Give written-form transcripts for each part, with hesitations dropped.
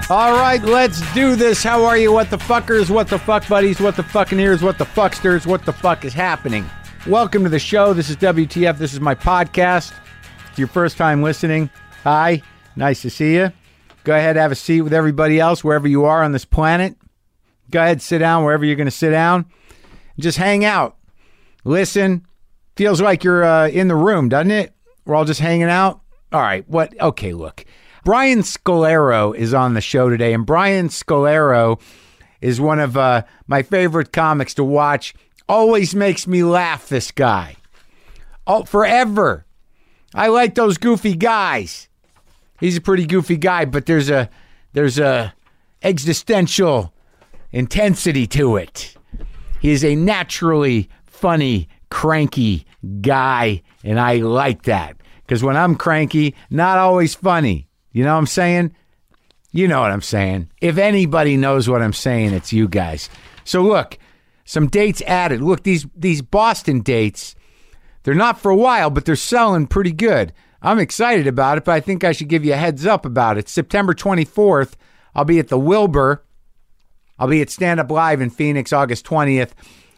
All right, let's do this. How are you, what the fuckers, what the fuck buddies, what the fucking ears, what the fucksters, what the fuck is happening? Welcome to the show. This is WTF. This is my podcast. If it's your first time listening, hi, nice to see you. Go ahead, have a seat with everybody else wherever you are on this planet. Go ahead, sit down wherever you're going to sit down. Just hang out. Listen. Feels like you're in the room, doesn't it? We're all just hanging out. All right, what? Okay, look. Brian Scalero is on the show today, and Brian Scalero is one of my favorite comics to watch. Always makes me laugh, this guy. Oh, forever. I like those goofy guys. He's a pretty goofy guy, but there's a existential intensity to it. He is a naturally funny, cranky guy, and I like that. Because when I'm cranky, not always funny. You know what I'm saying? You know what I'm saying. If anybody knows what I'm saying, it's you guys. So look, some dates added. Look, these Boston dates, they're not for a while, but they're selling pretty good. I'm excited about it, but I think I should give you a heads up about it. September 24th, I'll be at the Wilbur. I'll be at Stand Up Live in Phoenix, August 20th.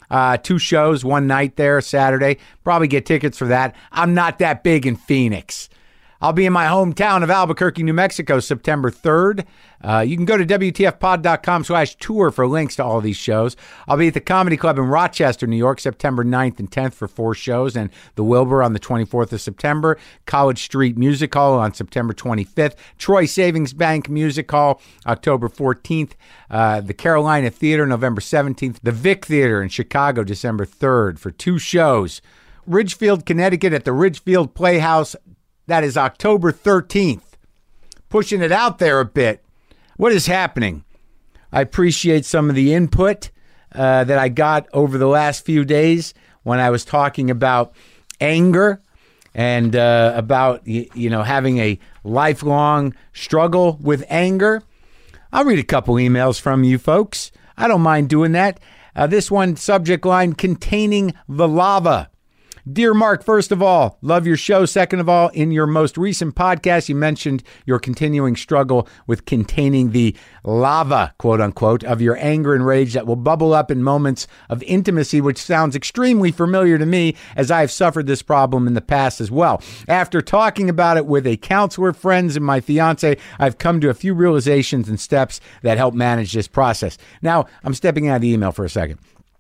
2 shows, one night there, Saturday. Probably get tickets for that. I'm not that big in Phoenix. I'll be in my hometown of Albuquerque, New Mexico, September 3rd. You can go to WTFpod.com/tour for links to all these shows. I'll be at the Comedy Club in Rochester, New York, September 9th and 10th for 4 shows, and the Wilbur on the 24th of September. College Street Music Hall on September 25th. Troy Savings Bank Music Hall, October 14th. The Carolina Theater, November 17th. The Vic Theater in Chicago, December 3rd for 2 shows. Ridgefield, Connecticut at the Ridgefield Playhouse. That is October 13th. Pushing it out there a bit. What is happening? I appreciate some of the input that I got over the last few days when I was talking about anger and about, having a lifelong struggle with anger. I'll read a couple emails from you folks. I don't mind doing that. This one, subject line, containing the lava. Dear Mark, first of all, love your show. Second of all, in your most recent podcast, you mentioned your continuing struggle with containing the lava, quote unquote, of your anger and rage that will bubble up in moments of intimacy, which sounds extremely familiar to me as I have suffered this problem in the past as well. After talking about it with a counselor, friends, and my fiance, I've come to a few realizations and steps that help manage this process. Now, I'm stepping out of the email for a second.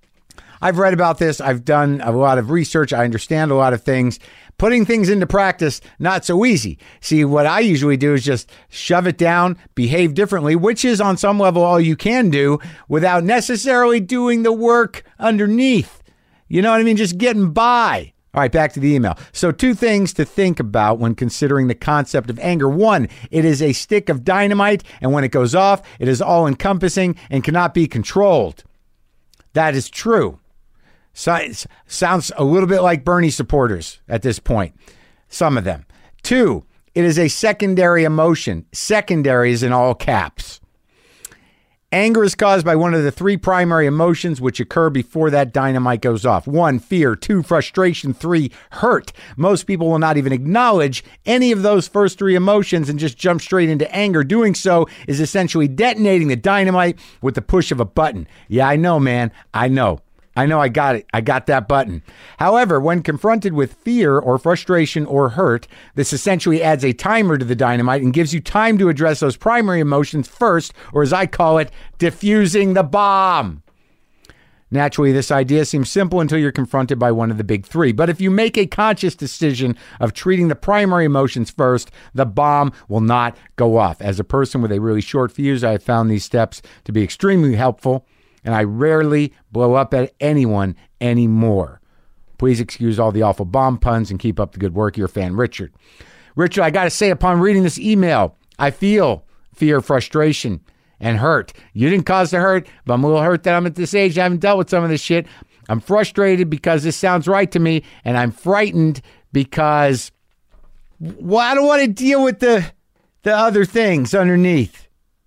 I've read about this. I've done a lot of research. I understand a lot of things. Putting things into practice, not so easy. See, what I usually do is just shove it down, behave differently, which is on some level all you can do without necessarily doing the work underneath. You know what I mean? Just getting by. All right, back to the email. So 2 things to think about when considering the concept of anger. 1, it is a stick of dynamite, and when it goes off, it is all-encompassing and cannot be controlled. That is true. Sounds a little bit like Bernie supporters at this point. Some of them. 2, it is a secondary emotion. Secondary is in all caps. Anger is caused by one of the 3 primary emotions which occur before that dynamite goes off. 1, fear. 2, frustration. 3, hurt. Most people will not even acknowledge any of those first 3 emotions and just jump straight into anger. Doing so is essentially detonating the dynamite with the push of a button. Yeah, I know, man. I know I got it. I got that button. However, when confronted with fear or frustration or hurt, this essentially adds a timer to the dynamite and gives you time to address those primary emotions first, or as I call it, diffusing the bomb. Naturally, this idea seems simple until you're confronted by one of the big 3. But if you make a conscious decision of treating the primary emotions first, the bomb will not go off. As a person with a really short fuse, I have found these steps to be extremely helpful, and I rarely blow up at anyone anymore. Please excuse all the awful bomb puns and keep up the good work. Your fan, Richard. Richard, I got to say, upon reading this email, I feel fear, frustration, and hurt. You didn't cause the hurt, but I'm a little hurt that I'm at this age. I haven't dealt with some of this shit. I'm frustrated because this sounds right to me, and I'm frightened because I don't want to deal with the other things underneath.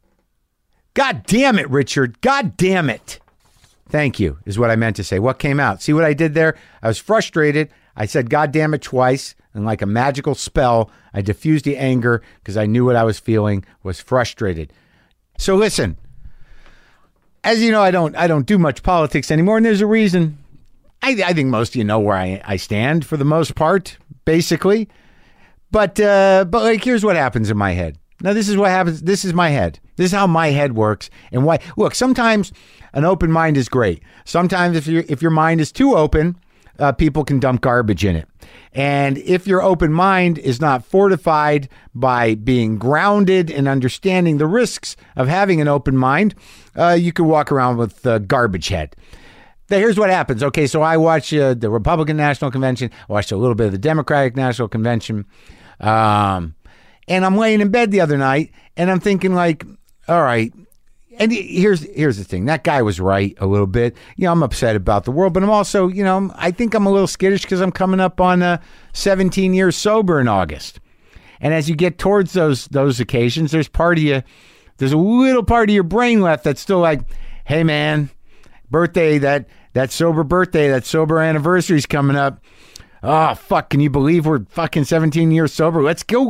God damn it, Richard. God damn it. Thank you, is what I meant to say. What came out? See what I did there? I was frustrated. I said, God damn it, twice. And like a magical spell, I diffused the anger because I knew what I was feeling was frustrated. So listen, as you know, I don't do much politics anymore, and there's a reason. I think most of you know where I stand for the most part, basically. But like, here's what happens in my head. Now, this is what happens. This is my head. This is how my head works. And why? Look, sometimes an open mind is great. Sometimes if your mind is too open, people can dump garbage in it. And if your open mind is not fortified by being grounded and understanding the risks of having an open mind, you can walk around with garbage head. Here's what happens. Okay, so I watch the Republican National Convention, watched a little bit of the Democratic National Convention, and I'm laying in bed the other night, and I'm thinking like, all right, and here's the thing. That guy was right a little bit. You know, I'm upset about the world, but I'm also, you know, I think I'm a little skittish because I'm coming up on 17 years sober in August. And as you get towards those occasions, there's a little part of your brain left that's still like, hey man, birthday, that sober birthday, that sober anniversary's coming up. Oh, fuck, can you believe we're fucking 17 years sober? Let's go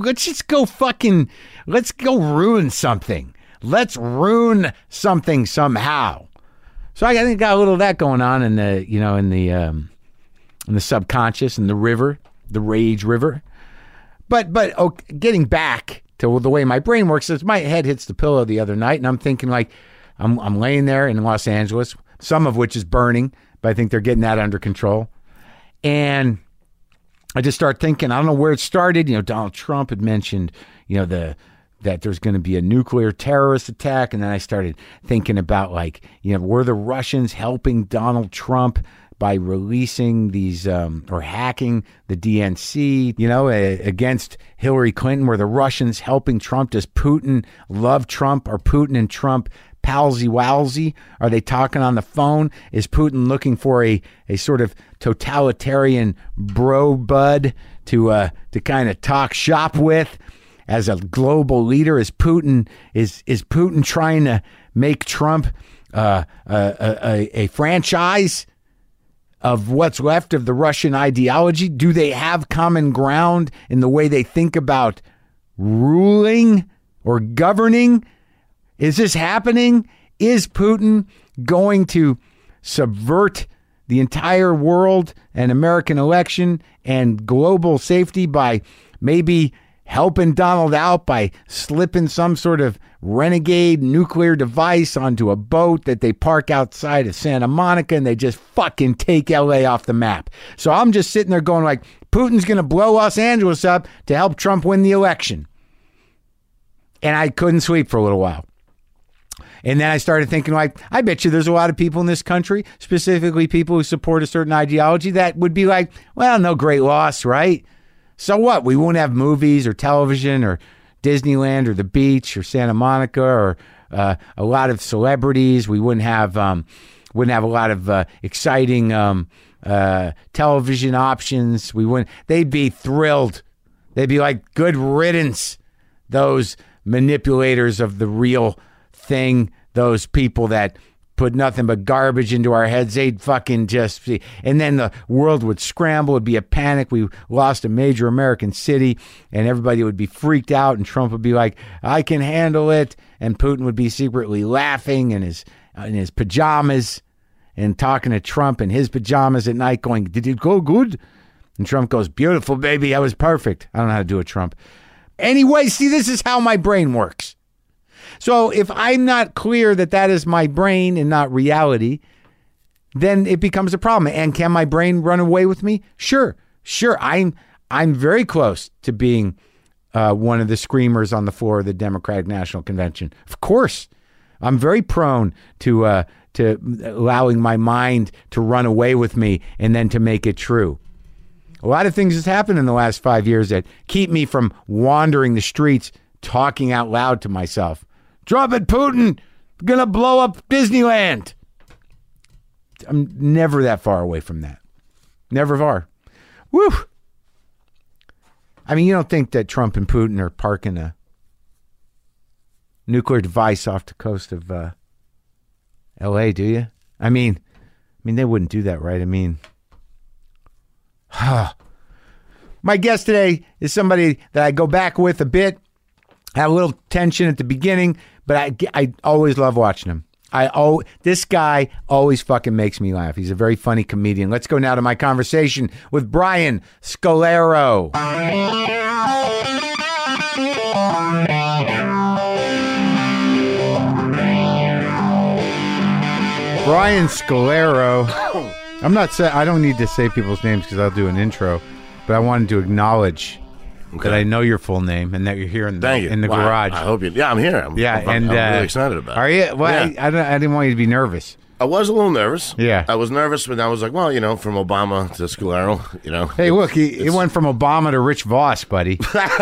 ruin something. Let's ruin something somehow. So I think got a little of that going on in the subconscious, in the river, the rage river. But getting back to the way my brain works, is my head hits the pillow the other night, and I'm thinking like, I'm laying there in Los Angeles, some of which is burning, but I think they're getting that under control. And I just start thinking, I don't know where it started. You know, Donald Trump had mentioned, you know, that there's going to be a nuclear terrorist attack. And then I started thinking about, like, you know, were the Russians helping Donald Trump by releasing these or hacking the DNC, you know, against Hillary Clinton? Were the Russians helping Trump? Does Putin love Trump? Are Putin and Trump palsy-walsy? Are they talking on the phone? Is Putin looking for a sort of totalitarian bro bud to kind of talk shop with as a global leader? Is Putin trying to make Trump a franchise of what's left of the Russian ideology? Do they have common ground in the way they think about ruling or governing? Is this happening? Is Putin going to subvert the entire world and American election and global safety by maybe helping Donald out by slipping some sort of renegade nuclear device onto a boat that they park outside of Santa Monica, and they just fucking take LA off the map? So I'm just sitting there going like, Putin's going to blow Los Angeles up to help Trump win the election. And I couldn't sleep for a little while. And then I started thinking, like, I bet you there's a lot of people in this country, specifically people who support a certain ideology, that would be like, well, no great loss, right? So what? We won't have movies or television or Disneyland or the beach or Santa Monica or a lot of celebrities. We wouldn't have a lot of exciting television options. They'd be thrilled. They'd be like, good riddance, those manipulators of the real thing, those people that put nothing but garbage into our heads. They'd fucking just see. And then the world would scramble. It'd be a panic. We lost a major American city, and everybody would be freaked out, and Trump would be like, I can handle it. And Putin would be secretly laughing in his pajamas and talking to Trump in his pajamas at night going, did it go good? And Trump goes, beautiful, baby. That was perfect. I don't know how to do a Trump. Anyway, see, this is how my brain works. So if I'm not clear that is my brain and not reality, then it becomes a problem. And can my brain run away with me? Sure. I'm very close to being one of the screamers on the floor of the Democratic National Convention. Of course, I'm very prone to allowing my mind to run away with me and then to make it true. A lot of things has happened in the last 5 years that keep me from wandering the streets talking out loud to myself. Drop it, Putin. Gonna blow up Disneyland. I'm never that far away from that. Never far. Woo. I mean, you don't think that Trump and Putin are parking a nuclear device off the coast of L.A., do you? I mean, they wouldn't do that, right? I mean, my guest today is somebody that I go back with a bit. Had a little tension at the beginning, but I always love watching him. This guy always fucking makes me laugh. He's a very funny comedian. Let's go now to my conversation with Brian Scalero. Brian Scalero. I don't need to say people's names because I'll do an intro, but I wanted to acknowledge that I know your full name and that you're here in the garage. I hope you. Yeah, I'm here. I'm really excited about it. Are you? Well, yeah. I didn't want you to be nervous. I was a little nervous. Yeah. I was nervous, but I was like, well, from Obama to Scalero, Hey, look, he went from Obama to Rich Voss, buddy.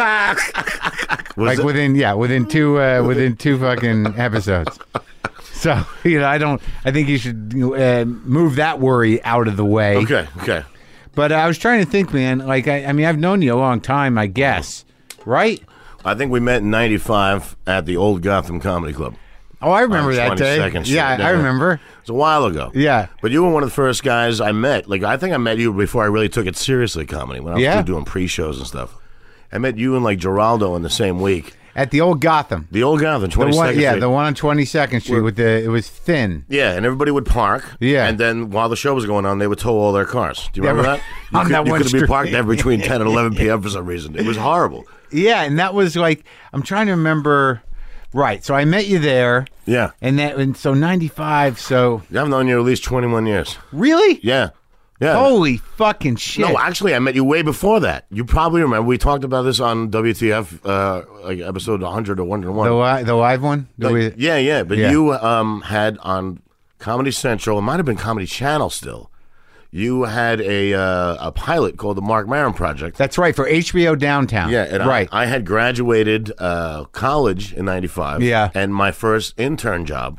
within two fucking episodes. So, I think you should move that worry out of the way. Okay. But I was trying to think, man, like, I've known you a long time, I guess, right? I think we met in 95 at the old Gotham Comedy Club. Oh, I remember that day. Yeah, I remember. It was a while ago. Yeah. But you were one of the first guys I met. Like, I think I met you before I really took it seriously, comedy, when I was still doing pre-shows and stuff. I met you and, like, Geraldo in the same week. At the old Gotham. The old Gotham, 22nd Street. Yeah, the one on 22nd Street it was thin. Yeah, and everybody would park. Yeah. And then while the show was going on, they would tow all their cars. Do you remember that? You could be parked there between 10 and 11 p.m. for some reason. It was horrible. Yeah, and that was like, I'm trying to remember. Right, so I met you there. Yeah. And so 95, so. I've known you at least 21 years. Really? Yeah. Yeah. Holy fucking shit. No, actually, I met you way before that. You probably remember. We talked about this on WTF, like episode 100 or 101. The live one? Yeah. But you had on Comedy Central, it might have been Comedy Channel still, you had a pilot called the Mark Maron Project. That's right, for HBO Downtown. Yeah, and right. I had graduated college in 95. Yeah. And my first intern job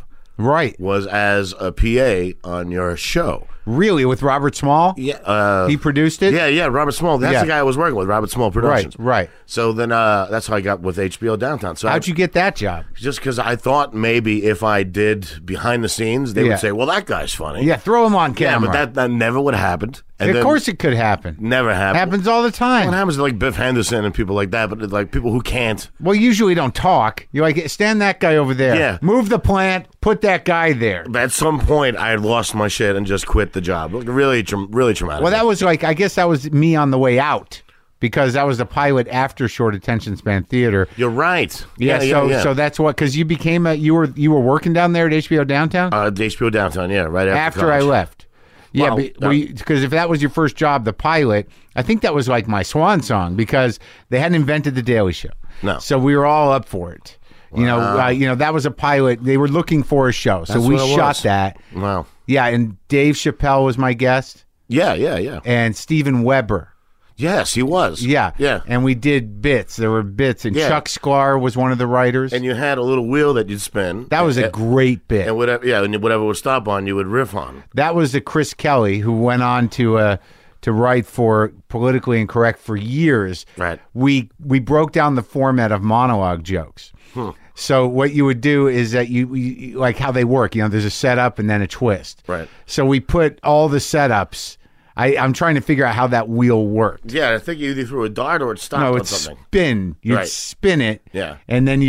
was as a PA on your show. Really? With Robert Small? Yeah. He produced it? Yeah, Robert Small. That's the guy I was working with, Robert Small Productions. Right. So then that's how I got with HBO Downtown. So how'd you get that job? Just because I thought maybe if I did behind the scenes, they would say, well, that guy's funny. Yeah, throw him on camera. Yeah, but that never would have happened. And of course it could happen. Never happened. Happens all the time. Well, it happens to like Biff Henderson and people like that, but like people who can't. Well, usually don't talk. You're like, stand that guy over there. Yeah. Move the plant, put that guy there. At some point, I had lost my shit and just quit the job. Really traumatic. Well, that was like, I guess that was me on the way out. Because that was the pilot after Short Attention Span Theater. You're right. So that's what, because you became you were working down there at HBO Downtown? At HBO Downtown, yeah, right after I left. Yeah, because if that was your first job, the pilot, I think that was like my swan song because they hadn't invented the Daily Show. No. So we were all up for it. Wow. That was a pilot. They were looking for a show, so we shot that. Wow. Yeah, and Dave Chappelle was my guest. Yeah. And Steven Weber. Yes, he was. Yeah. Yeah. And we did bits. There were bits. And Chuck Sklar was one of the writers. And you had a little wheel that you'd spin. That was a great bit. And whatever would stop on, you would riff on. That was the Chris Kelly who went on to write for Politically Incorrect for years. Right. We broke down the format of monologue jokes. So what you would do is that you like how they work. There's a setup and then a twist. Right. So we put all the setups. I'm trying to figure out how that wheel worked. Yeah, I think you either threw a dart or it stopped on something. Spin. You'd spin it. Yeah. And then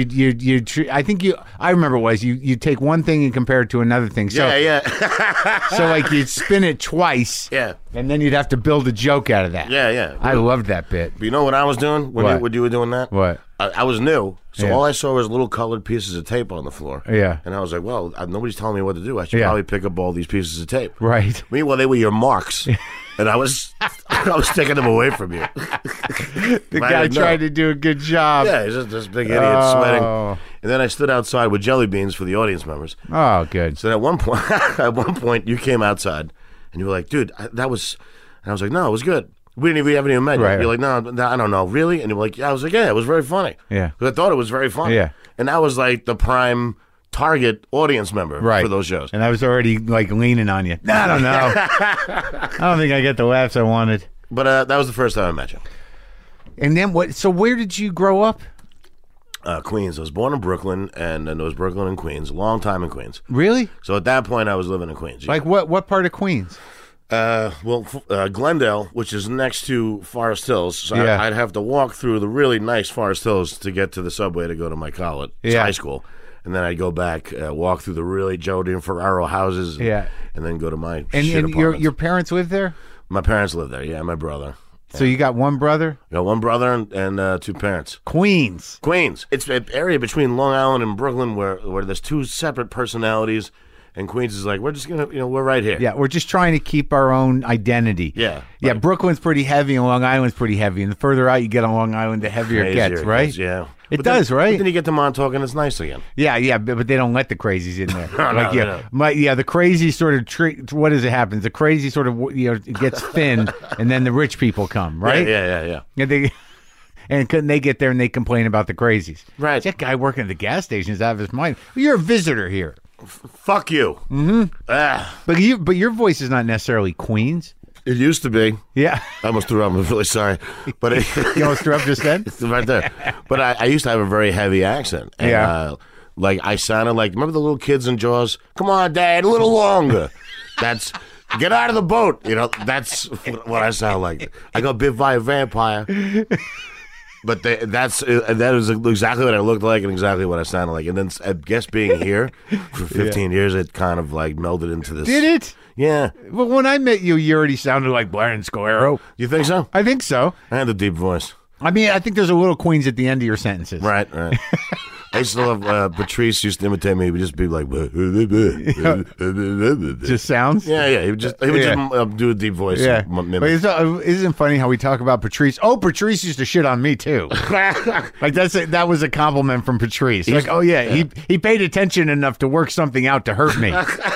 I remember it was you take one thing and compare it to another thing. So, yeah. So like you'd spin it twice. Yeah. And then you'd have to build a joke out of that. Yeah. I loved that bit. But you know what I was doing when you were doing that? What? I was new, so all I saw was little colored pieces of tape on the floor. Yeah. And I was like, well, nobody's telling me what to do. I should probably pick up all these pieces of tape. Right. Meanwhile, they were your marks, and I was taking them away from you. The guy tried to do a good job. Yeah, he's just this big idiot sweating. And then I stood outside with jelly beans for the audience members. Oh, good. So at one point, you came outside, and you were like, dude, that was... And I was like, no, it was good. We haven't even met yet. Right. You're like, no, I don't know, really? And you were like, yeah. I was like, yeah, it was very funny. Yeah. Because I thought it was very funny. Yeah. And that was like the prime target audience member for those shows. And I was already like leaning on you. I don't know. I don't think I get the laughs I wanted. But that was the first time I met you. And then what? So where did you grow up? Queens. I was born in Brooklyn, and then there was Brooklyn and Queens. Long time in Queens. Really? So at that point, I was living in Queens. Like what part of Queens? Glendale, which is next to Forest Hills, so Yeah. I'd have to walk through the really nice Forest Hills to get to the subway to go to my college, high school. And then I'd go back, walk through the really Joe DiFerraro houses, and then go to my And shit apartments. your parents live there? My parents live there, yeah, my brother. So you got one brother? I got one brother and two parents. Queens. Queens. It's an area between Long Island and Brooklyn where there's two separate personalities, and Queens is like, we're just going to, we're right here. Yeah, we're just trying to keep our own identity. Yeah. Yeah, Right. Brooklyn's pretty heavy and Long Island's pretty heavy. And the further out you get on Long Island, the heavier it gets, right? Gets, yeah. It But does, then, right? But then you get to Montauk and it's nice again. Yeah, but they don't let the crazies in there. No, the crazy sort of what does it happen? The crazy sort of it gets thin, and then the rich people come, right? Yeah. And couldn't they get there and they complain about the crazies? Right. That guy working at the gas station is out of his mind. Well, you're a visitor here. Fuck you. But your voice is not necessarily Queens. It used to be. Yeah. I almost threw up. I'm really sorry. But You almost threw up just then? it's right there. But I used to have a very heavy accent. And, Yeah. like I sounded like, remember the little kids in Jaws? Come on, Dad, a little longer. That's, get out of the boat. That's what I sound like. I got bit by a vampire. But that is exactly what I looked like and exactly what I sounded like. And then I guess being here for 15 years, it kind of like melded into this. Did it? Yeah. Well, when I met you, you already sounded like Brian Scalero. You think so? I think so. I had a deep voice. I mean, I think there's a little Queens at the end of your sentences. Right. I used to love Patrice used to imitate me. He would just be like, Just sounds? yeah. He would just do a deep voice. Yeah. And mimic. But isn't it funny how we talk about Patrice? Oh, Patrice used to shit on me, too. Like, that was a compliment from Patrice. Like, oh, yeah, he paid attention enough to work something out to hurt me.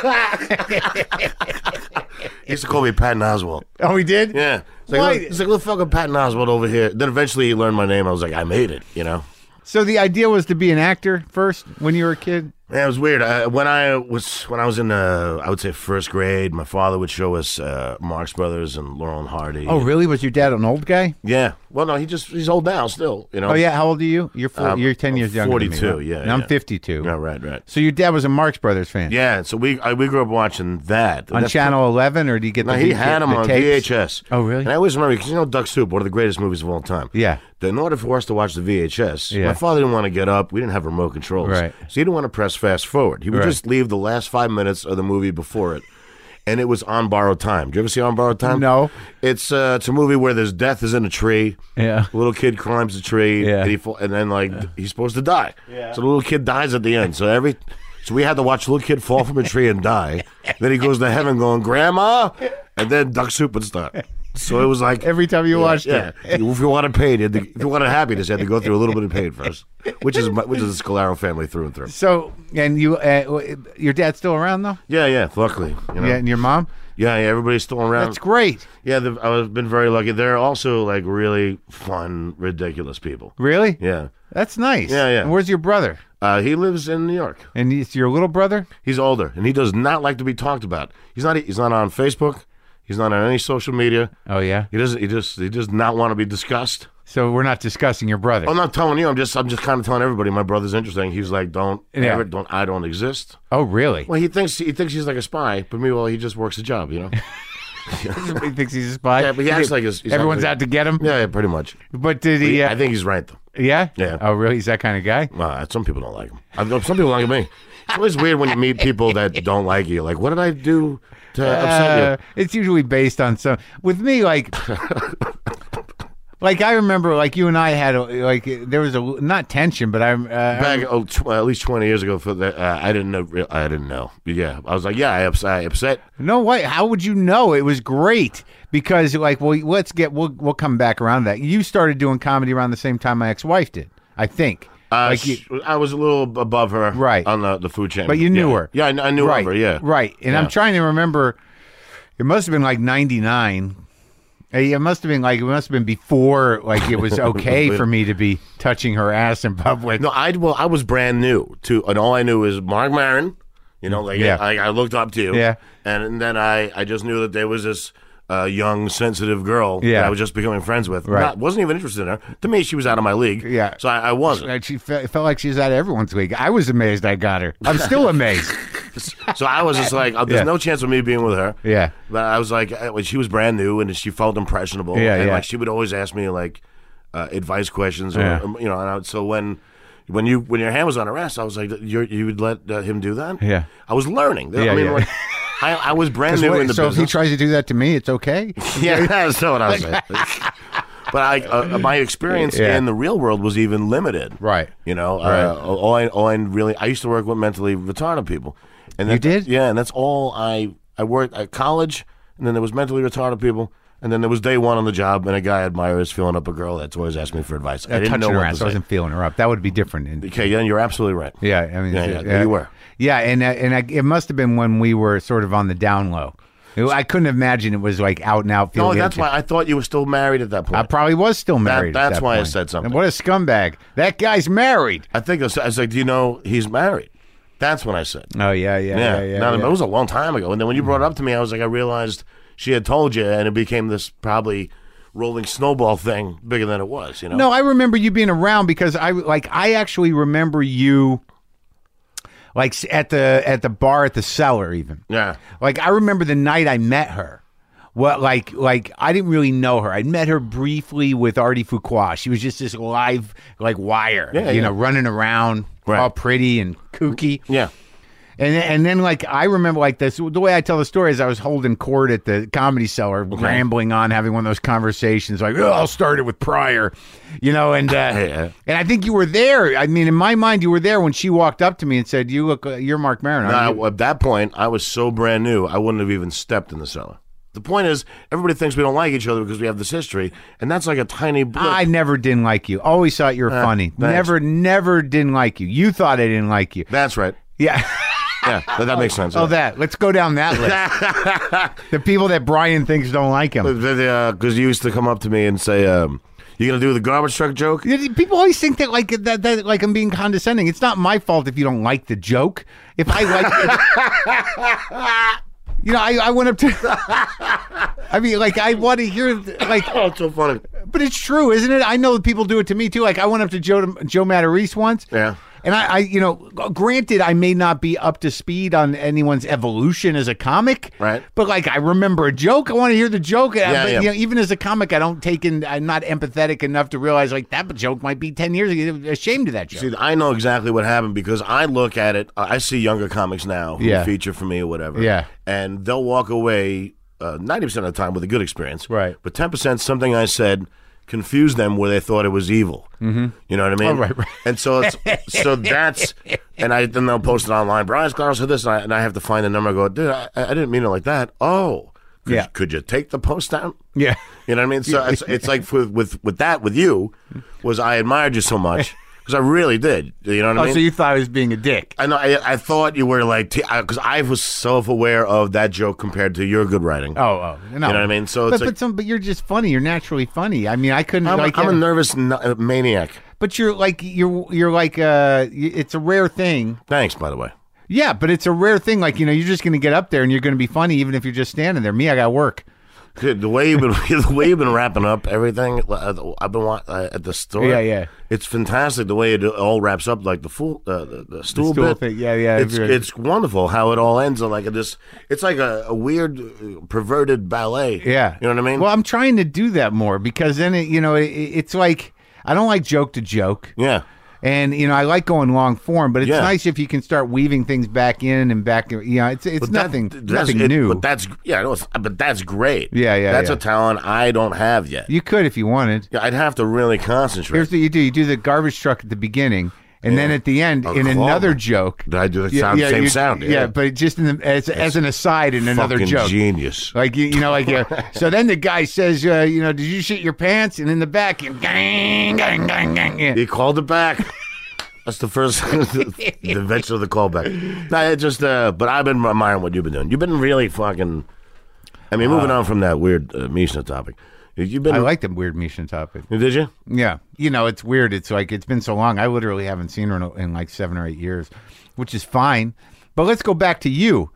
He used to call me Patton Oswalt. Oh, he did? Yeah. He's like, little fucking Patton Oswalt over here. Then eventually he learned my name. I was like, I made it, So the idea was to be an actor first when you were a kid? Yeah, it was weird. When I was in I would say first grade, my father would show us Marx Brothers and Laurel and Hardy. Oh, really? Was your dad an old guy? Yeah. Well, no, he's old now still. Oh, yeah. How old are you? You're 10 years younger 42, than me. Right? yeah. And I'm yeah. 52. Yeah, right. So your dad was a Marx Brothers fan? Yeah. So we grew up watching that On Channel 11, or did you get No, the he had them the on tapes? VHS. Oh, really? And I always remember because Duck Soup, one of the greatest movies of all time. Yeah. In order for us to watch the VHS, Yeah. my father didn't want to get up. We didn't have remote controls. Right. So he didn't want to press fast forward. He would just leave the last 5 minutes of the movie before it. And it was On Borrowed Time. Do you ever see On Borrowed Time? No. It's a movie where there's death is in a tree. Yeah. The little kid climbs the tree. Yeah. And then he's supposed to die. Yeah. So the little kid dies at the end. So we had to watch the little kid fall from a tree and die. Then he goes to heaven going, Grandma! And then Duck Soup would start. So it was like Every time you watched it. If you wanted pain, if you wanted happiness, you had to go through a little bit of pain first, which is the Scalaro family through and through. So, and your dad's still around, though? Yeah. Luckily, Yeah, and your mom? Yeah, everybody's still around. That's great. Yeah, I've been very lucky. They're also like really fun, ridiculous people. Really? Yeah. That's nice. Yeah. And where's your brother? He lives in New York. And it's your little brother? He's older, and he does not like to be talked about. He's not on Facebook. He's not on any social media. Oh, yeah? He does not want to be discussed. So we're not discussing your brother. I'm not telling you. I'm just kind of telling everybody my brother's interesting. He's like, I don't exist. Oh, really? Well, he thinks he's like a spy, but meanwhile he just works a job, He thinks he's a spy? Yeah, but he acts like everyone's out to get him? Yeah, pretty much. But did he... I think he's right, though. Yeah? Yeah. Oh, really? He's that kind of guy? Some people don't like him. Some people like me. It's always weird when you meet people that don't like you. Like, what did I do to upset you? It's usually based on some... With me, like... Like I remember, like you and I had, there was not tension, but back at least 20 years ago. For that, I didn't know. Yeah, I was like, I upset. No way. How would you know? It was great because, like, we'll come back around to that. You started doing comedy around the same time my ex-wife did, I think. I was a little above her, right, on the food chain. But you knew her. Yeah, I knew right. her. Yeah, right. And I'm trying to remember. It must have been like 99. It must have been before, like, it was okay for me to be touching her ass in public. No, I was brand new too, and all I knew was Mark Maron. I looked up to you. Yeah, and then I just knew that there was this young, sensitive girl that I was just becoming friends with. Right. Wasn't even interested in her. To me, she was out of my league. Yeah, so I wasn't. She felt like she was out of everyone's league. I was amazed I got her. I'm still amazed. So I was just like, there's no chance of me being with her. Yeah. But I was like, when she was brand new and she felt impressionable. Yeah, and yeah. like she would always ask me like advice questions, or Yeah. you know. And so when your hand was on her ass, I was like, you would let him do that? Yeah. I was learning. Yeah, I mean, yeah. like, I was brand new in the so if he business. tries to do that to me, it's okay? Yeah, that's not what I was saying. But my experience Yeah. in the real world was even limited. Right. You know, Right. I used to work with mentally retarded people. And You did? Yeah, and that's all I worked at college, and then there was mentally retarded people, and then there was day one on the job, and a guy I admire is filling up a girl that's always asking me for advice. I didn't know touching her what ass. to I say. wasn't feeling her up. That would be different. Okay, yeah, you're absolutely right. Yeah, I mean, Yeah, you were. Yeah, and it must have been when we were sort of on the down low. I couldn't imagine it was like out and out. No, that's why I thought you were still married at that point. I probably was still married. at that's that why I point. said something. And what a scumbag! That guy's married. I think I was like, do you know he's married? That's when I said. Oh yeah. No, it was a long time ago. And then when you brought it up to me, I was like, I realized she had told you, and it became this probably rolling snowball thing bigger than it was. You know? No, I remember you being around because I actually remember you. Like at the bar at the Cellar, even. Yeah. Like I remember the night I met her. What like I didn't really know her. I'd met her briefly with Artie Fuqua. She was just this live like wire, you know, running around, Right. all pretty and kooky. Yeah. And then like I remember like this. The way I tell the story is I was holding court at the Comedy Cellar, rambling on, having one of those conversations like, "Oh, I'll start it with Pryor," you know. And and I think you were there. I mean, in my mind, you were there when she walked up to me and said, "You look, you're Mark Maron." aren't you?" At that point, I was so brand new, I wouldn't have even stepped in the cellar. The point is, everybody thinks we don't like each other because we have this history, and that's like a tiny blip. I never didn't like you. Always thought you were funny. thanks. Never didn't like you. You thought I didn't like you. That's right. Yeah. Yeah, that makes sense. Oh, that. Let's go down that list. The people that Brian thinks don't like him. Because you used to come up to me and say, "You gonna do the garbage truck joke?" People always think that that like I'm being condescending. It's not my fault if you don't like the joke. If I like it, you know, I went up to. I mean, like I want to hear like. Oh, it's so funny. But it's true, isn't it? I know that people do it to me too. Like I went up to Joe Matarese once. Yeah. And I, you know, granted, I may not be up to speed on anyone's evolution as a comic, Right. But like, I remember a joke. I want to hear the joke. But, yeah. You know, even as a comic, I'm not empathetic enough to realize like that joke might be 10 years ago. I'm ashamed of that joke. See, I know exactly what happened because I look at it. I see younger comics now who Yeah. feature for me or whatever. Yeah. And they'll walk away 90% of the time with a good experience. Right. But 10% something I said confused them where they thought it was evil. Mm-hmm. You know what I mean? Oh, right. And so that's and then they'll post it online. Brian Scott said this, and I have to find the number. I go, dude, I didn't mean it like that. Oh, could you take the post down? Yeah. You know what I mean? So it's like with you, was I admired you so much because I really did. You know what I mean? So you thought I was being a dick? I know. I thought you were like because I was self-aware of that joke compared to your good writing. Oh, no. You know what I mean? So it's but you're just funny. You're naturally funny. I mean, I couldn't. I'm a nervous maniac. But you're like it's a rare thing. Thanks, by the way. Yeah, but it's a rare thing. Like, you know, you're just going to get up there and you're going to be funny even if you're just standing there. Me, I got work. Dude, the way you've been wrapping up everything, I've been at the store. Yeah. It's fantastic the way it all wraps up, like the stool bit. Thing. Yeah. It's wonderful how it all ends like this. It's like a weird perverted ballet. Yeah, you know what I mean. Well, I'm trying to do that more because then it's like I don't like joke to joke. Yeah. And, you know, I like going long form, but it's Yeah. nice if you can start weaving things back in and back. You know, it's nothing new. But that's but that's great. Yeah. That's a talent I don't have yet. You could if you wanted. Yeah, I'd have to really concentrate. Here's what you do: you do the garbage truck at the beginning, and then at the end, in another joke, Did I do the same sound? Yeah, but just as an aside in another Fucking joke. genius. Like you know, like so. Then the guy says, you know, did you shit your pants? And in the back, gang, gang, gang, gang. Yeah. He called it back. That's the first, the invention of the callback. No, it just, but I've been admiring what you've been doing. You've been really fucking. I mean, moving on from that weird Mishna topic. You've been. I like the weird Mishna topic. Did you? Yeah, you know, it's weird. It's like it's been so long. I literally haven't seen her in like 7 or 8 years, which is fine. But let's go back to you.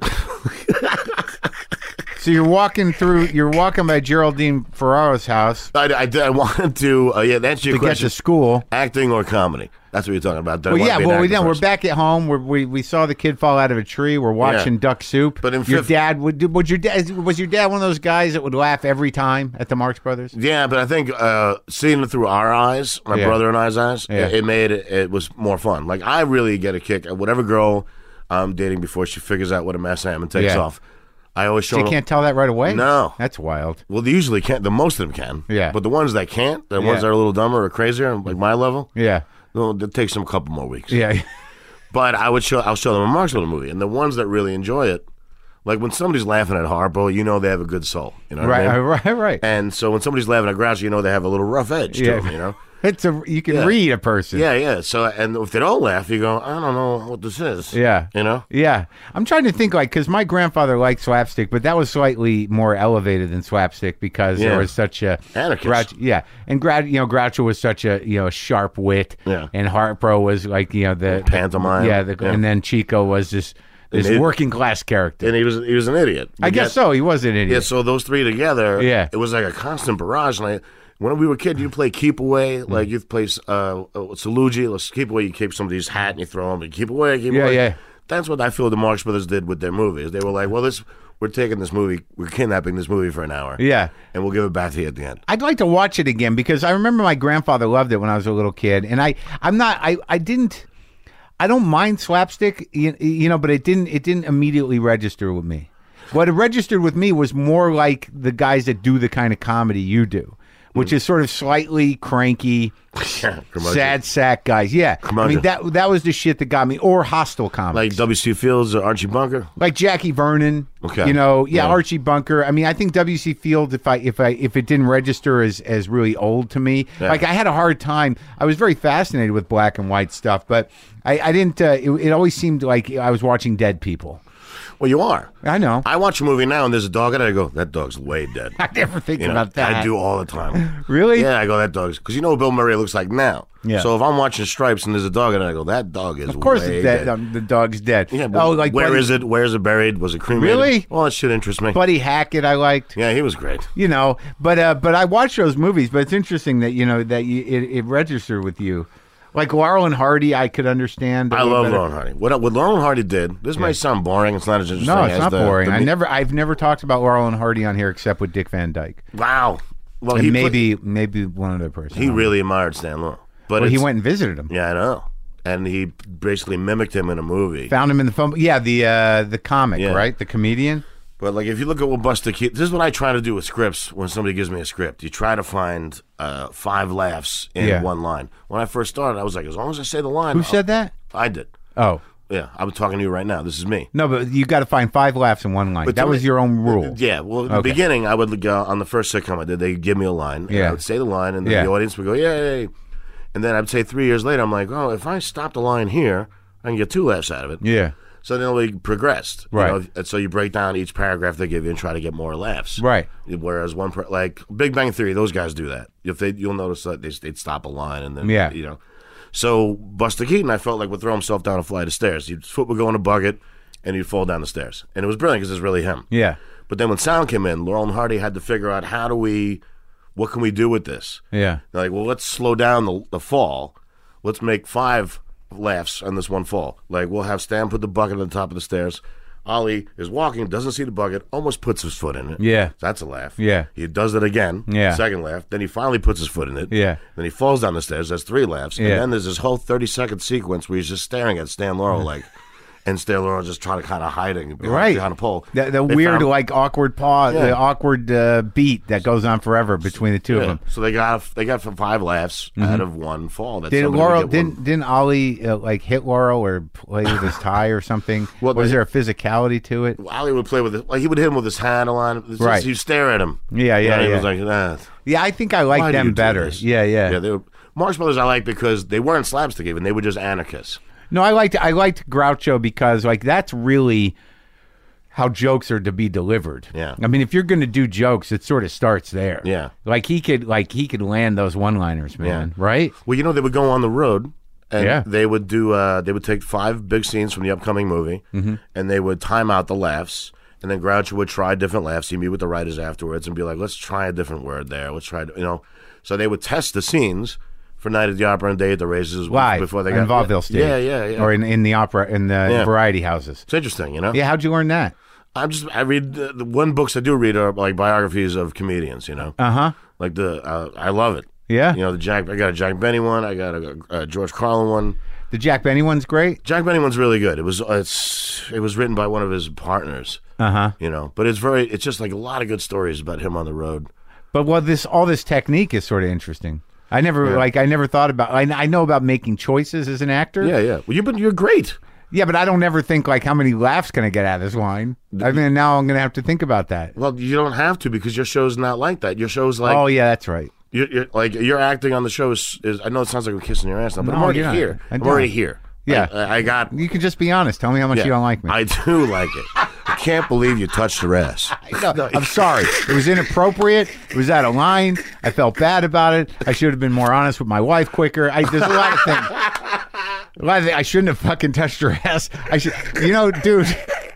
So you're walking by Geraldine Ferraro's house. I wanted to, answer your to question. get to school. Acting or comedy? That's what you're talking about. Well, yeah. Well, we're back at home. We saw the kid fall out of a tree. We're watching Duck Soup. But in your dad was your dad one of those guys that would laugh every time at the Marx Brothers? Yeah, but I think seeing it through our eyes, my brother and I's eyes, it made it was more fun. Like I really get a kick at whatever girl I'm dating before she figures out what a mess I am and takes off. I always show them. You can't tell that right away? No. That's wild. Well, they usually can't. The most of them can. Yeah. But the ones that can't, the ones that are a little dumber or crazier, like my level, yeah, it takes them a couple more weeks. Yeah. But I'll show them a Marx Brothers movie, and the ones that really enjoy it, like when somebody's laughing at Harpo, you know they have a good soul. You know what I mean? Right. And so when somebody's laughing at Groucho, you know they have a little rough edge to them, you know? You can read a person. Yeah. So, and if they don't laugh, you go, I don't know what this is. Yeah. You know? Yeah. I'm trying to think, because my grandfather liked slapstick, but that was slightly more elevated than slapstick because there was such a anarchist. And Groucho was such a sharp wit. Yeah. And Harpo was like the pantomime. And then Chico was this working class character. And he was an idiot. I guess so. He was an idiot. Yeah. So those three together. It was like a constant barrage. Like, when we were kids, you'd play keep away, like you'd play Salugi. Let's keep away. You keep somebody's hat and you throw them and keep away. Yeah. That's what I feel the Marx Brothers did with their movies. They were like, well, we're taking this movie, we're kidnapping this movie for an hour. Yeah. And we'll give it back to you at the end. I'd like to watch it again because I remember my grandfather loved it when I was a little kid. And I don't mind slapstick, but it didn't immediately register with me. What it registered with me was more like the guys that do the kind of comedy you do. Which is sort of slightly cranky, sad sack guys. Yeah. I mean, that was the shit that got me. Or hostile comedy. Like W.C. Fields or Archie Bunker? Like Jackie Vernon. Okay. Archie Bunker. I mean, I think W.C. Fields, if it didn't register as really old to me, like I had a hard time. I was very fascinated with black and white stuff, but I didn't, it always seemed like I was watching dead people. Well, you are. I know. I watch a movie now and there's a dog and I go, that dog's way dead. I never think about that. I do all the time. Really? Yeah, I go, that dog's... Because you know what Bill Murray looks like now. Yeah. So if I'm watching Stripes and there's a dog and I go, that dog is way dead. Of course the dog's dead. Yeah, but where is it? Where is it buried? Was it cremated? Really? Well, that shit interests me. Buddy Hackett I liked. Yeah, he was great. But I watched those movies, but it's interesting that, it registered with you. Like Laurel and Hardy, I could understand. I love Laurel and Hardy. What Laurel and Hardy did, this might sound boring. It's not as interesting. No, it's not boring. I've never talked about Laurel and Hardy on here except with Dick Van Dyke. Wow. Well, and maybe one other person. He really admired Stan Laurel. But he went and visited him. Yeah, I know. And he basically mimicked him in a movie. Found him in the film. Yeah, the comic, right? The comedian. But like, if you look at what Buster Keaton, this is what I try to do with scripts. When somebody gives me a script, you try to find 5 laughs in one line. When I first started, I was like, as long as I say the line. Who said that? I did. Oh, yeah. I'm talking to you right now. This is me. No, but you got to find 5 laughs in one line. But that was your own rule. Yeah. Well, in the beginning, I would go on the first sitcom I did. They'd give me a line. And I would say the line, and then the audience would go, yay. And then I'd say 3 years later, I'm like, oh, if I stop the line here, I can get 2 laughs out of it. Yeah. So then we progressed, right? And so you break down each paragraph they give you and try to get more laughs, right? Whereas like Big Bang Theory, those guys do that. You'll notice that they'd stop a line and then So Buster Keaton, I felt like would throw himself down a flight of stairs. His foot would go in a bucket, and he'd fall down the stairs, and it was brilliant because it's really him. Yeah. But then when sound came in, Laurel and Hardy had to figure out what can we do with this? Yeah. They're like, well, let's slow down the fall. Let's make 5 laughs on this one fall. Like, we'll have Stan put the bucket on the top of the stairs. Ollie is walking, doesn't see the bucket, almost puts his foot in it. Yeah. That's a laugh. Yeah. He does it again. Yeah. Second laugh. Then he finally puts his foot in it. Yeah. Then he falls down the stairs. That's 3 laughs. And then there's this whole 30-second sequence where he's just staring at Stan Laurel like... And Stan Laurel just trying to kind of hiding behind a pole. The weird, awkward pause, the awkward beat that goes on forever between the two of them. So they got 5 laughs out of one fall. Didn't Ollie hit Laurel or play with his tie or something? Was there a physicality to it? Ollie would play with it. Like he would hit him with his handle on. Right. He'd stare at him. Yeah. He was like, nah. Yeah, I think I like them better. Yeah. Marx Brothers I like because they weren't slapstick even. They were just anarchists. No, I liked Groucho because that's really how jokes are to be delivered. Yeah. I mean, if you're going to do jokes, it sort of starts there. Yeah. He could land those one-liners, man. Yeah. Right? Well, they would go on the road and they would do they would take 5 big scenes from the upcoming movie and they would time out the laughs. And then Groucho would try different laughs. He'd meet with the writers afterwards and be like, let's try a different word there. Let's try, So they would test the scenes for Night at the Opera and Day at the Races. Live before they in got vaudeville stage. Yeah. Or in the opera, in the variety houses. It's interesting, you know? Yeah, how'd you learn that? I read the one books I do read are like biographies of comedians, you know? Uh-huh. Like I love it. Yeah? You know, I got a Jack Benny one, I got a George Carlin one. The Jack Benny one's great? Jack Benny one's really good. It was written by one of his partners. Uh-huh. You know, but it's just like a lot of good stories about him on the road. But all this technique is sort of interesting. I never thought about. I know about making choices as an actor. Yeah. Well, you're great. Yeah, but I don't ever think like how many laughs can I get out of this line. I mean, now I'm going to have to think about that. Well, you don't have to because your show's not like that. Your show's like. Oh yeah, that's right. You're like your acting on the show is. I know it sounds like I'm kissing your ass now, but No, I'm already you're not. here. I I'm don't. already here. Yeah. I got. You can just be honest. Tell me how much Yeah, you don't like me. I do like it. I can't believe you touched her ass. No, I'm sorry. It was inappropriate. It was out of line. I felt bad about it. I should have been more honest with my wife quicker. There's a lot of things. I shouldn't have fucking touched her ass. Dude.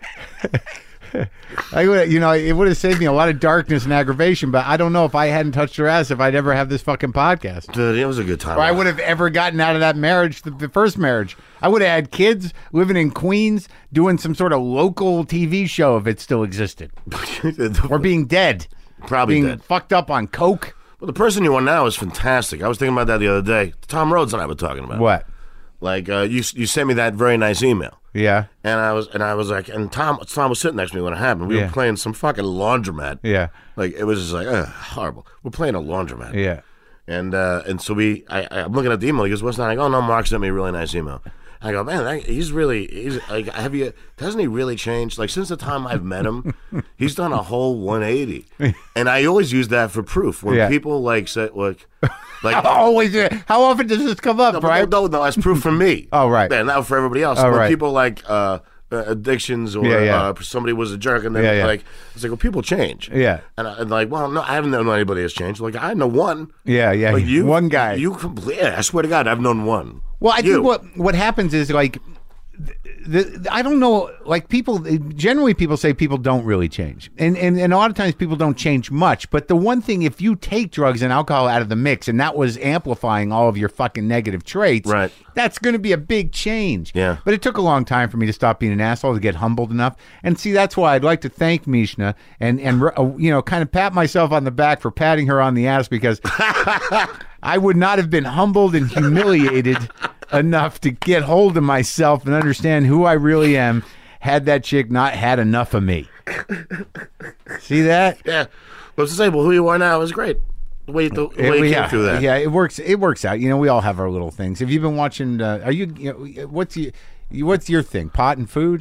It would have saved me a lot of darkness and aggravation, but I don't know if I hadn't touched her ass if I'd ever have this fucking podcast. Dude, it was a good time. Or I would have ever gotten out of that marriage, the first marriage. I would have had kids living in Queens doing some sort of local TV show if it still existed. Or being dead. Probably being dead. Fucked up on coke. Well, the person you are now is fantastic. I was thinking about that the other day. Tom Rhodes and I were talking about. What? Like you sent me that very nice email. Yeah. And I was like, and Tom was sitting next to me when it happened. We were playing some fucking laundromat. Yeah. Like it was just like horrible. We're playing a laundromat. Yeah. And so I'm looking at the email. He goes, "What's that?" I go, "Oh no, Mark sent me a really nice email." I go, "Man, he's like, hasn't he really changed? Like since the time I've met him, he's done a whole 180." And I always use that for proof when people like say like. Always. How often does this come up, right? No, that's proof for me. Oh, right. And now for everybody else. Oh, when right. people like addictions or somebody was a jerk and then like it's like, well, people change. Yeah. And like, well, no, I haven't known anybody has changed. Like I know one. Yeah. Like you, one guy. You completely. I swear to God, I've known one. Well, I think what happens is like. I don't know, like generally people say people don't really change. And a lot of times people don't change much. But the one thing, if you take drugs and alcohol out of the mix and that was amplifying all of your fucking negative traits, right, that's going to be a big change. Yeah. But it took a long time for me to stop being an asshole, to get humbled enough. And see, that's why I'd like to thank Mishna and kind of pat myself on the back for patting her on the ass, because I would not have been humbled and humiliated enough to get hold of myself and understand who I really am had that chick not had enough of me. See that? Yeah. Well, to say, who you are now is great. The way you came through that. Yeah, it works out. We all have our little things. Have you been watching? What's your thing? Pot and food?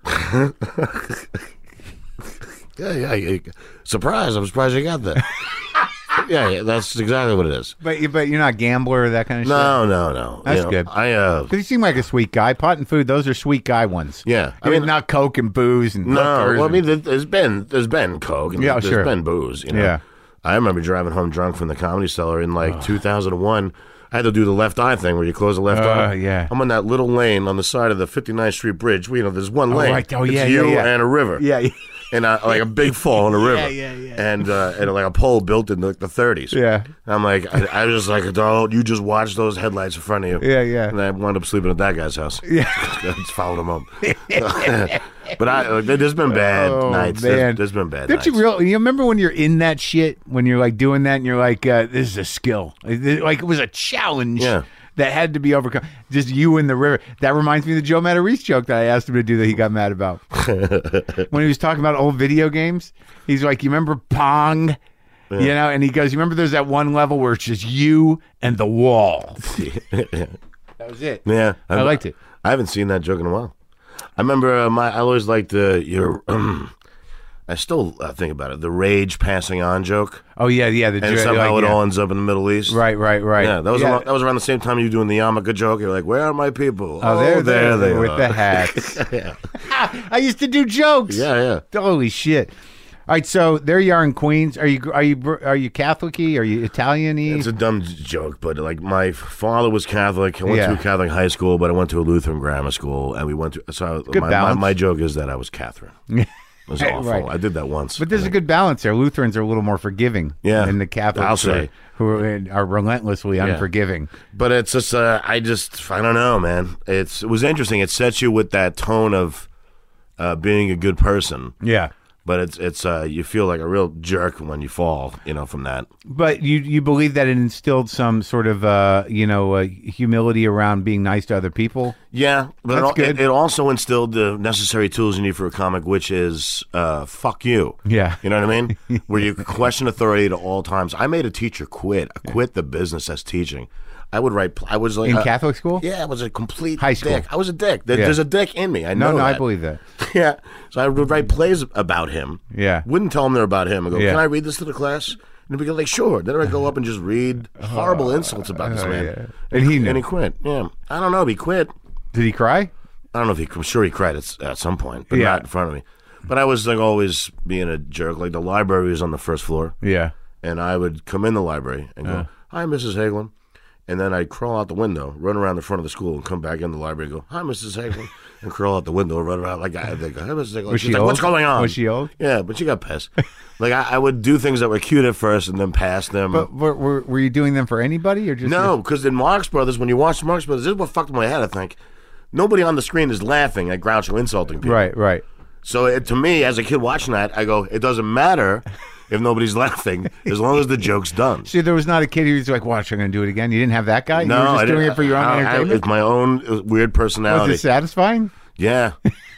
Yeah. Surprise! I'm surprised you got that. Yeah, that's exactly what it is. But you're not a gambler or that kind of shit? No. That's good. Because you seem like a sweet guy. Pot and food, those are sweet guy ones. Yeah. I mean, not coke and booze and well, I mean, there's been coke and there's been booze. Yeah. I remember driving home drunk from the Comedy Cellar in 2001. I had to do the left eye thing where you close the left eye. Yeah. I'm on that little lane on the side of the 59th Street Bridge. There's one lane. Right. Oh, it's you and a river. Yeah. And like a big fall in a river. Yeah. And like a pole built in the 30s. Yeah. And I'm like, I was just like, oh, you just watch those headlights in front of you. Yeah. And I wound up sleeping at that guy's house. Yeah. I just followed him up. But there's been bad nights. There's been bad nights. You remember when you're in that shit, when you're like doing that and you're like, this is a skill. Like it was a challenge. Yeah. That had to be overcome. Just you in the river. That reminds me of the Joe Matarese joke that I asked him to do that he got mad about. When he was talking about old video games, he's like, you remember Pong? Yeah. And he goes, you remember there's that one level where it's just you and the wall. That was it. Yeah. I liked it. I haven't seen that joke in a while. I remember I always liked I still think about it. The rage passing on joke. Oh yeah. And somehow it all ends up in the Middle East. Right. Yeah, that was around the same time you were doing the yarmulke joke. You're like, where are my people? Oh, there they with are. the hats. Yeah. I used to do jokes. Yeah. Holy shit! All right, so there you are in Queens. Are you Catholic-y? Are you Italian-y? It's a dumb joke, but like my father was Catholic. I went to a Catholic high school, but I went to a Lutheran grammar school, and we went to. So Good balance. my joke is that I was Catherine. was awful. Right. I did that once. But there's a good balance there. Lutherans are a little more forgiving than the Catholics I'll say. who are relentlessly unforgiving. But it's just, I don't know, man. It was interesting. It sets you with that tone of being a good person. Yeah. But it's you feel like a real jerk when you fall, from that. But you believe that it instilled some sort of humility around being nice to other people? Yeah, but That's good. it also instilled the necessary tools you need for a comic, which is fuck you. Yeah. You know what I mean? Where you question authority at all times. I made a teacher quit. I quit the business as teaching. I would write. I was like In Catholic school? Yeah, I was a complete High school. dick. I was a dick. There's a dick in me. I know. No, that. I believe that. Yeah. So I would write plays about him. Yeah. Wouldn't tell him they're about him. I go, Yeah. can I read this to the class? And he'd be like, sure. Then I'd go up and just read horrible insults about this man. Yeah. And he knew. And he quit. Yeah. I don't know if he quit. Did he cry? I don't know if I'm sure he cried at some point, but Yeah. not in front of me. But I was like always being a jerk. Like the library was on the first floor. Yeah. And I would come in the library and go, hi, Mrs. Hagelin. And then I'd crawl out the window, run around the front of the school, and come back in the library and go, hi, Mrs. Hagelin. And crawl out the window, run around like I think, hi, Mrs. Hagelin. Was She's she like, old? what's going on? Was she old? Yeah, but she got pissed. Like I would do things that were cute at first and then pass them. But were you doing them for anybody or just No, because in Marx Brothers, when you watch Marx Brothers, this is what fucked my head, I think. Nobody on the screen is laughing at Groucho insulting people. Right. So to me, as a kid watching that, I go, it doesn't matter if nobody's laughing as long as the joke's done. See, there was not a kid who was like, watch, I'm going to do it again. You didn't have that guy? No, you were I just didn't. doing it for your own entertainment? It's my own weird personality. Was it satisfying? Yeah.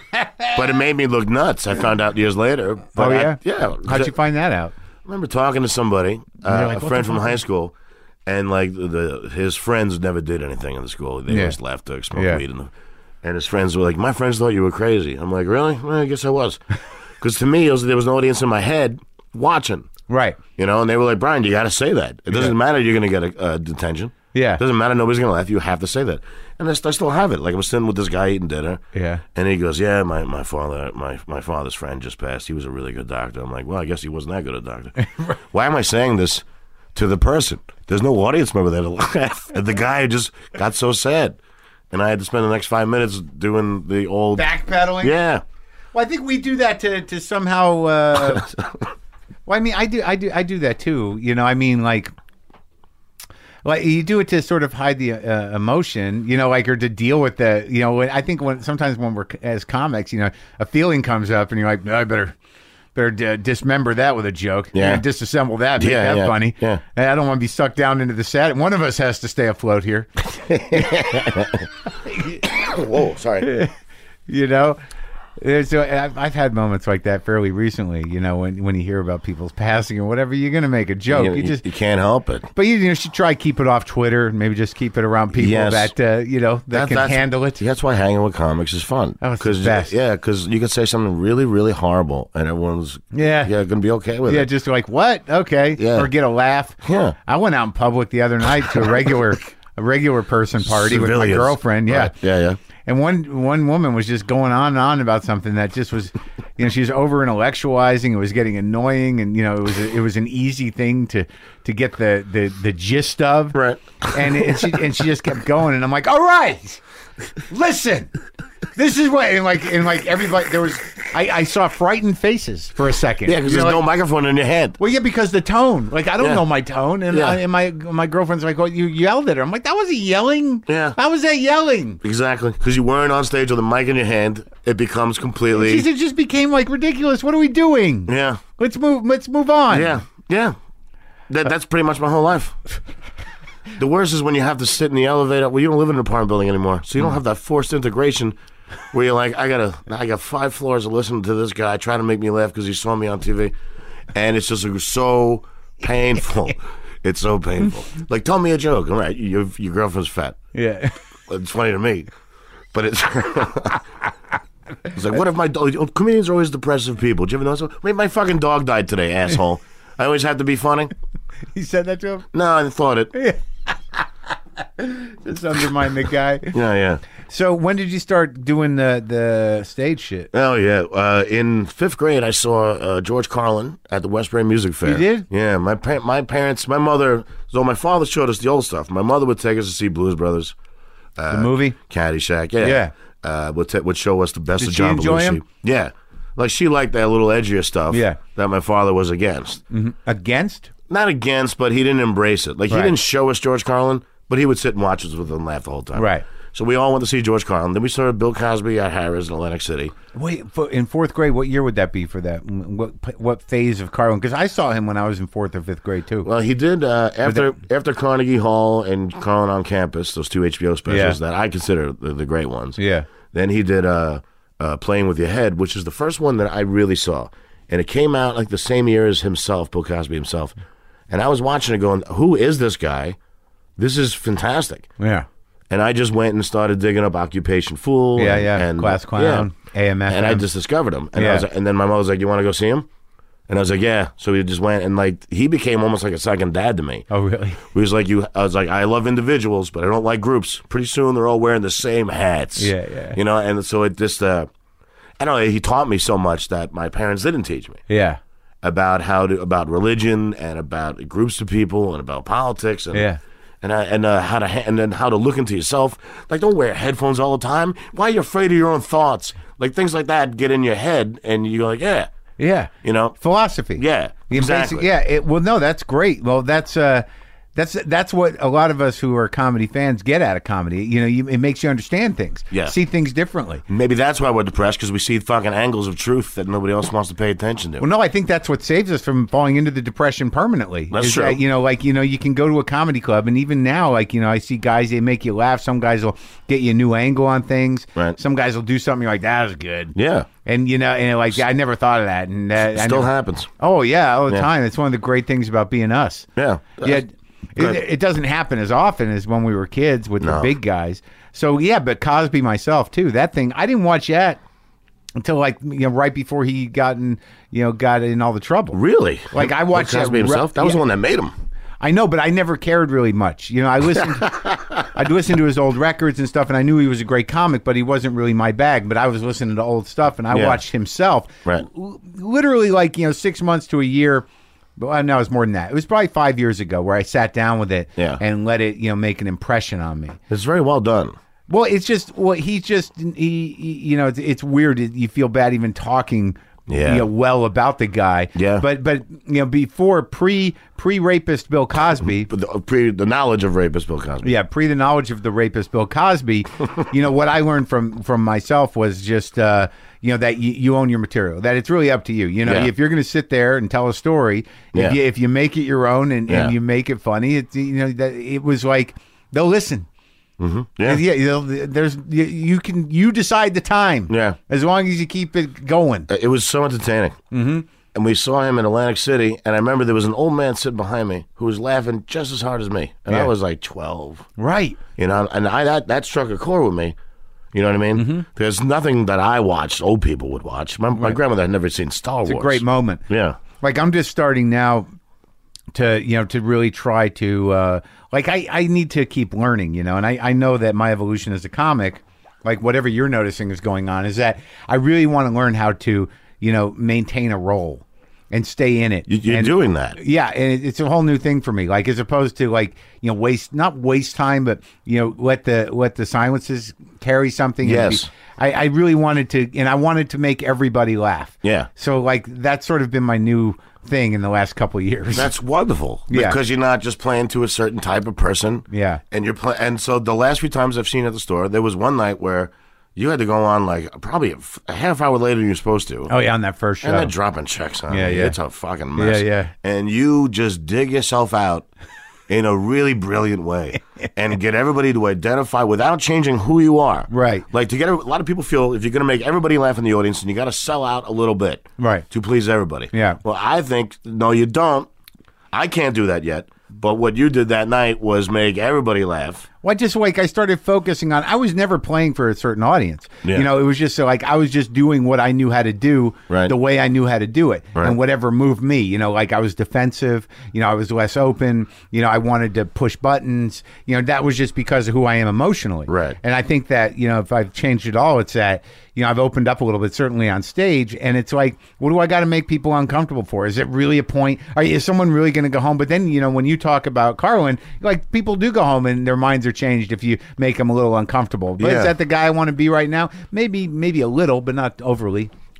But it made me look nuts. I found out years later. But yeah? How'd you find that out? I remember talking to somebody, like, a what friend the from fuck? high school, and like his friends never did anything in the school. They just left to smoke weed. And his friends were like, my friends thought you were crazy. I'm like, really? Well, I guess I was. Because to me, there was an audience in my head watching. Right. And they were like, Brian, you got to say that. It doesn't matter you're going to get a detention. Yeah. It doesn't matter. Nobody's going to laugh. You have to say that. And I still have it. Like I was sitting with this guy eating dinner. Yeah. And he goes, yeah, my father's friend just passed. He was a really good doctor. I'm like, well, I guess he wasn't that good a doctor. Why am I saying this to the person? There's no audience member there to laugh. And the guy just got so sad. And I had to spend the next 5 minutes doing the old Backpedaling? Yeah. Well, I think we do that to somehow. Well, I mean, I do that too. I mean, like you do it to sort of hide the emotion, or to deal with the, I think sometimes when we're as comics, a feeling comes up and you're like, no, I better dismember that with a joke. Yeah. Disassemble that. Make that funny. Yeah. And I don't want to be sucked down into the sad. One of us has to stay afloat here. Whoa, sorry. So I've had moments like that fairly recently. When you hear about people's passing or whatever, you're going to make a joke. You can't help it. But you should try keep it off Twitter. Maybe just keep it around people that can handle it. That's why hanging with comics is fun. Oh, it's the best. Yeah, because you can say something really, really horrible, and everyone's going to be okay with it. Yeah, just like what? Okay, or get a laugh. Yeah, I went out in public the other night to a regular person party with my girlfriend. Yeah, right. Yeah. And one woman was just going on and on about something that just was, she was over intellectualizing. It was getting annoying, and it was an easy thing to get the gist of. Right. And she just kept going, and I'm like, all right, listen, this is what and like everybody there was. I saw frightened faces for a second. Yeah, because there's no microphone in your head. Well, yeah, because the tone. Like, I don't know my tone. And, and my girlfriend's like, well, you yelled at her. I'm like, that wasn't yelling. Yeah. How was that yelling? Exactly. Because you weren't on stage with a mic in your hand. It becomes completely... It just became, like, ridiculous. What are we doing? Yeah. Let's move on. Yeah. That's pretty much my whole life. The worst is when you have to sit in the elevator. Well, you don't live in an apartment building anymore. So you don't have that forced integration where you're like, I got 5 floors to listen to this guy trying to make me laugh because he saw me on TV. And it's just so painful. It's so painful. Like, tell me a joke. All right, your girlfriend's fat. Yeah. It's funny to me. But it's... It's like, what if my dog... Comedians are always depressive people. Do you ever know so? My fucking dog died today, asshole. I always have to be funny. You said that to him? No, I thought it. Just undermine the guy. Yeah. So when did you start doing the stage shit? Oh, yeah. In 5th grade, I saw George Carlin at the Westbury Music Fair. You did? Yeah. My mother... So my father showed us the old stuff. My mother would take us to see Blues Brothers. The movie? Caddyshack. Yeah. Would show us the best Did of John she enjoy Belushi. him? Yeah. Like, she liked that little edgier stuff Yeah. that my father was against. Against? Not against, but he didn't embrace it. Like, he Right. didn't show us George Carlin, but he would sit and watch us with us and laugh the whole time. Right. So we all went to see George Carlin. Then we started Bill Cosby at Harrah's in Atlantic City. Wait, in fourth grade, what year would that be for that? What phase of Carlin? Because I saw him when I was in fourth or fifth grade too. Well, he did after Carnegie Hall and Carlin on Campus, those 2 HBO specials that I consider the great ones. Yeah. Then he did Playing with Your Head, which is the first one that I really saw. And it came out like the same year as himself, Bill Cosby himself. And I was watching it going, who is this guy? This is fantastic. Yeah. And I just went and started digging up Occupation Fool. And Class Clown, AMFM. And I just discovered him. And, and then my mother was like, you want to go see him? And I was like, yeah. So we just went, and like he became almost like a second dad to me. Oh, really? He was like, I was like, I love individuals, but I don't like groups. Pretty soon they're all wearing the same hats. Yeah. You know, and so it just, I don't know, he taught me so much that my parents didn't teach me. Yeah. About religion and about groups of people and about politics and how to look into yourself. Like, don't wear headphones all the time. Why are you afraid of your own thoughts? Like, things like that get in your head, and you go like, yeah. You know? Philosophy. Yeah, exactly. Well, no, that's great. Well, that's what a lot of us who are comedy fans get out of comedy. You know, it makes you understand things. Yeah. See things differently. Maybe that's why we're depressed, because we see fucking angles of truth that nobody else wants to pay attention to. Well, no, I think that's what saves us from falling into the depression permanently. That's true. That, you can go to a comedy club, and even now, I see guys, they make you laugh. Some guys will get you a new angle on things. Right. Some guys will do something, you're like, that was good. Yeah. And, I never thought of that. And Still happens. Oh, yeah, all the time. It's one of the great things about being us. Yeah. Yeah. It doesn't happen as often as when we were kids with the big guys. So, yeah, but Cosby myself, too. That thing, I didn't watch that until, right before he got in all the trouble. Really? Like, I watched Cosby himself? That was the one that made him. I know, but I never cared really much. I'd listen to his old records and stuff, and I knew he was a great comic, but he wasn't really my bag. But I was listening to old stuff, and I watched himself. Right. Literally, 6 months to a year. Well, no, it was more than that. It was probably 5 years ago where I sat down with it and let it, make an impression on me. It's very well done. Well, it's just, it's weird. You feel bad even talking, well about the guy. Yeah. But before pre-rapist Bill Cosby, the knowledge of rapist Bill Cosby. Yeah, the knowledge of the rapist Bill Cosby. What I learned from myself was just. That you own your material, that it's really up to you. If you're going to sit there and tell a story, if you make it your own and you make it funny, that it was like, they'll listen. Mm-hmm. Yeah. You decide the time. Yeah. As long as you keep it going. It was so entertaining. Mm-hmm. And we saw him in Atlantic City, and I remember there was an old man sitting behind me who was laughing just as hard as me. And I was like 12. Right. And that struck a chord with me. You know what I mean? Mm-hmm. There's nothing that I watched old people would watch. My grandmother had never seen Star Wars. It's a great moment. Yeah. Like, I'm just starting now to really try to, I need to keep learning, and I know that my evolution as a comic, like whatever you're noticing is going on, is that I really want to learn how to, maintain a role and stay in it. You're doing that. Yeah, and it's a whole new thing for me. Like, as opposed to not waste time, but let the silences carry something. Yes. I really wanted to make everybody laugh. Yeah. So that's sort of been my new thing in the last couple of years. That's wonderful. Yeah. Because you're not just playing to a certain type of person. Yeah. And and so the last few times I've seen at the store, there was one night where you had to go on probably a half hour later than you're supposed to. Oh, yeah, on that first show. And they're dropping checks on Yeah, you. yeah. It's a fucking mess. Yeah. And you just dig yourself out in a really brilliant way and get everybody to identify without changing who you are. Right. Like, a lot of people feel if you're going to make everybody laugh in the audience, and you got to sell out a little bit. Right. To please everybody. Yeah. Well, I think, no, you don't. I can't do that yet. But what you did that night was make everybody laugh. Well, I started focusing on, I was never playing for a certain audience. Yeah. It was just I was just doing what I knew how to do, Right. the way I knew how to do it. Right. And whatever moved me, I was defensive, I was less open, I wanted to push buttons, that was just because of who I am emotionally. Right. And I think that, if I've changed it all, it's that, I've opened up a little bit, certainly on stage, and it's like, what do I got to make people uncomfortable for? Is it really a point? Is someone really going to go home? But then, when you talk about Carlin, people do go home and their minds are changed if you make them a little uncomfortable. But Yeah. is that the guy I want to be right now? Maybe a little, but not overly.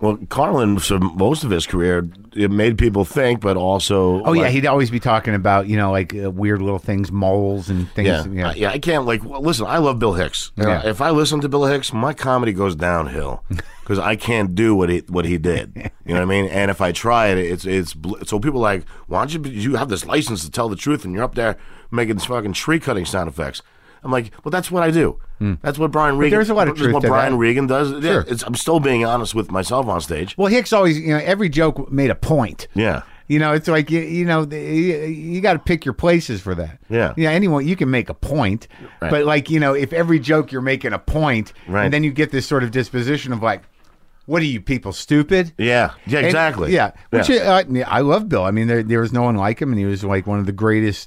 Well, Carlin, for most of his career, it made people think, but also... Oh, yeah, he'd always be talking about, like weird little things, moles and things. I can't, listen, I love Bill Hicks. If I listen to Bill Hicks, my comedy goes downhill because I can't do what he did. You know what I mean? And if I try it, it's so people are like, why don't you have this license to tell the truth and you're up there making fucking tree cutting sound effects? I'm like, well, that's what I do. That's what Brian Regan. But there's a lot of truth what to Brian that. Regan does. Sure. Yeah, I'm still being honest with myself on stage. Well, Hicks always, every joke made a point. Yeah. It's like, you got to pick your places for that. Yeah. Yeah, anyone, you can make a point. Right. But, if every joke you're making a point, right. and then you get this sort of disposition of like, what are you people, stupid? Yeah, exactly. And, which I love Bill. I mean, there was no one like him, and he was like one of the greatest,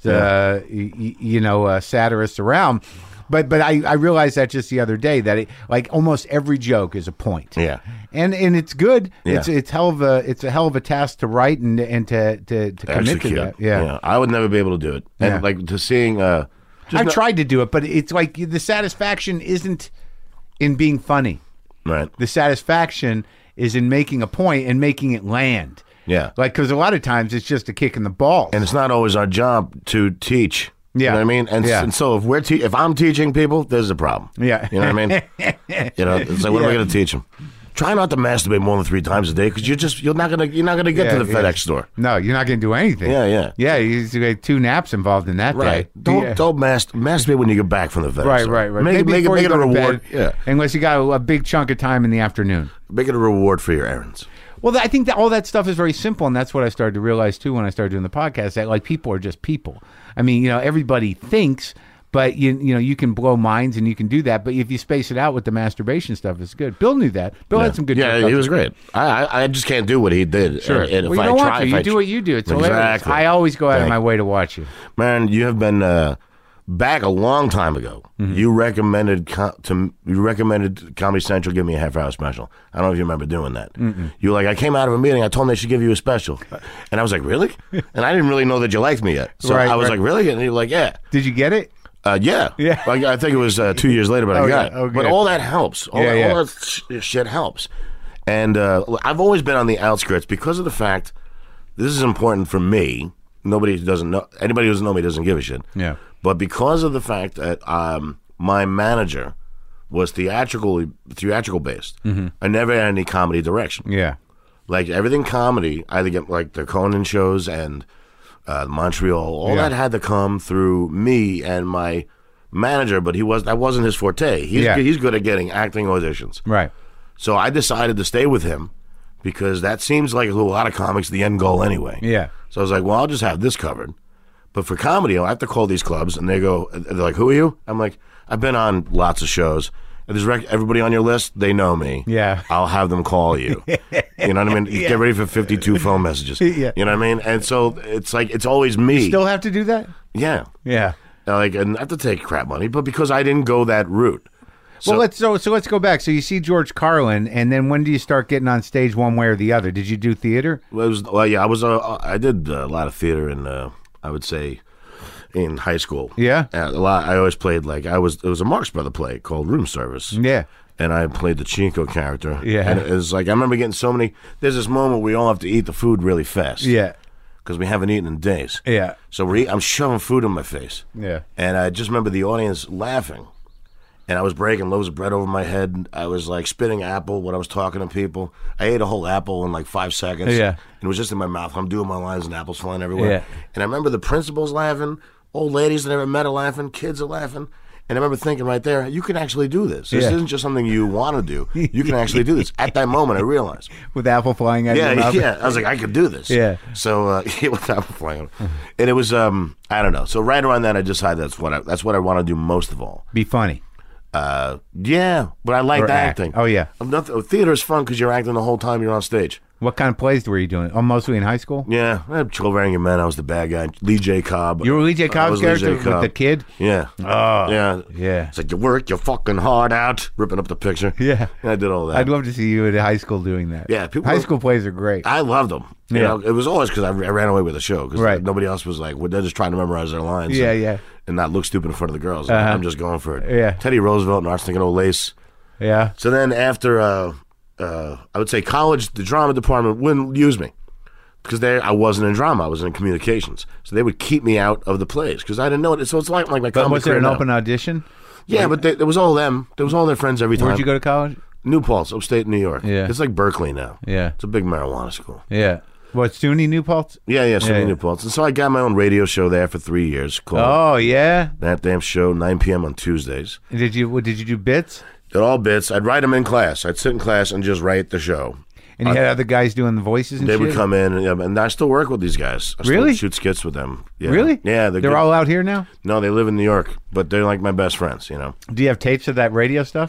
satirists around. But I realized that just the other day that almost every joke is a point. Yeah, and it's good. Yeah. It's a hell of a task to write and to commit to that. Yeah, I would never be able to do it. And to seeing. I've tried to do it, but it's like the satisfaction isn't in being funny. Right. The satisfaction is in making a point and making it land. Yeah. Because a lot of times it's just a kick in the balls. And it's not always our job to teach. Yeah. You know what I mean? And so if I'm teaching people, there's a problem. Yeah. You know what I mean? It's like, what am I going to teach them? Try not to masturbate more than 3 times a day because you're not gonna get to the FedEx store. No, you're not gonna do anything. Yeah. You got 2 naps involved in that right. day. Don't masturbate when you get back from the FedEx store. Right. Make it a reward. Unless you got a big chunk of time in the afternoon. Make it a reward for your errands. Well, I think that all that stuff is very simple, and that's what I started to realize too when I started doing the podcast. That people are just people. I mean, everybody thinks. But you can blow minds and you can do that. But if you space it out with the masturbation stuff, it's good. Bill knew that. Bill had some good. Yeah, he was great. I just can't do what he did. Sure. And if you don't want to. You do what you do. It's hilarious. I always go out of my way to watch you. Man, you have been back a long time ago. Mm-hmm. You recommended Comedy Central give me a half-hour special. I don't know if you remember doing that. Mm-mm. You were like, I came out of a meeting. I told them they should give you a special, and I was like, really? And I didn't really know that you liked me yet. So I was like, really? And you were like, yeah. Did you get it? Yeah. I think it was 2 years later, but I got it. Okay. But all that helps. All that shit helps. And I've always been on the outskirts because of the fact this is important for me. Anybody who doesn't know me doesn't give a shit. Yeah. But because of the fact that my manager was theatrical based, mm-hmm. I never had any comedy direction. Yeah. Like everything comedy, I either get like the Conan shows and Montreal, all that had to come through me and my manager, but that wasn't his forte. He's good at getting acting auditions. Right. So I decided to stay with him because that seems like a lot of comics the end goal anyway. Yeah. So I was like, well, I'll just have this covered. But for comedy, I have to call these clubs, and they're like, who are you? I'm like, I've been on lots of shows. Everybody on your list, they know me. Yeah. I'll have them call you. You know what I mean? Yeah. Get ready for 52 phone messages. Yeah. You know what I mean? And so it's like, it's always me. You still have to do that? Yeah. Yeah. And I have to take crap money, but because I didn't go that route. So let's go back. So you see George Carlin, and then when do you start getting on stage one way or the other? Did you do theater? I did a lot of theater in, I would say, in high school. Yeah. A lot. I always played it was a Marx Brother play called Room Service. Yeah. And I played the Chinko character. Yeah. And it was like, I remember getting so many, there's this moment where we all have to eat the food really fast. Yeah. Because we haven't eaten in days. Yeah. So I'm shoving food in my face. Yeah. And I just remember the audience laughing. And I was breaking loaves of bread over my head. I was like spitting apple when I was talking to people. I ate a whole apple in like 5 seconds. Yeah. And it was just in my mouth. I'm doing my lines and apples flying everywhere. Yeah. And I remember the principals laughing, old ladies that I never met are laughing, kids are laughing. And I remember thinking right there, you can actually do this. This isn't just something you want to do. You can actually do this. At that moment, I realized. With apple flying out of your mouth? Yeah. I was like, I could do this. Yeah. So, with apple flying out. And it was, I don't know. So right around then, I decided that's what I want to do most of all. Be funny. Yeah, but I liked acting. Oh, yeah. Theater is fun because you're acting the whole time you're on stage. What kind of plays were you doing? Oh, mostly in high school? Yeah, I had Chilvering Men. I was the bad guy. Lee J. Cobb. You were Lee J. Cobb's character with the kid? Yeah. Oh. Yeah. Yeah. It's like you work your fucking heart out, ripping up the picture. Yeah. And I did all that. I'd love to see you at high school doing that. Yeah. High school plays are great. I loved them. You know, it was always because I ran away with the show. Because nobody else was like, they're just trying to memorize their lines. Yeah. And not look stupid in front of the girls. I'm just going for it. Yeah. Teddy Roosevelt and Arsenic and Old Lace. Yeah. So then after I would say college, the drama department wouldn't use me because I wasn't in drama. I was in communications. So they would keep me out of the plays because I didn't know it. So it's like my But comedy was there career an now. open audition? Yeah, but it was all them. There was all their friends every time. Where'd you go to college? New Paltz, upstate New York. Yeah. It's like Berkeley now. Yeah. It's a big marijuana school. Yeah. What, SUNY New Paltz? Yeah, SUNY yeah. New Paltz. And so I got my own radio show there for 3 years called Oh, yeah? That Damn Show, 9 p.m. on Tuesdays. Did you do bits? Did all bits. I'd write them in class. I'd sit in class and just write the show. And you had other guys doing the voices and They shit? would come in, and I still work with these guys. I still Really? shoot skits with them. Yeah. Really? Yeah. They're good. all out here now? No, they live in New York, but they're like my best friends, you know. Do you have tapes of that radio stuff?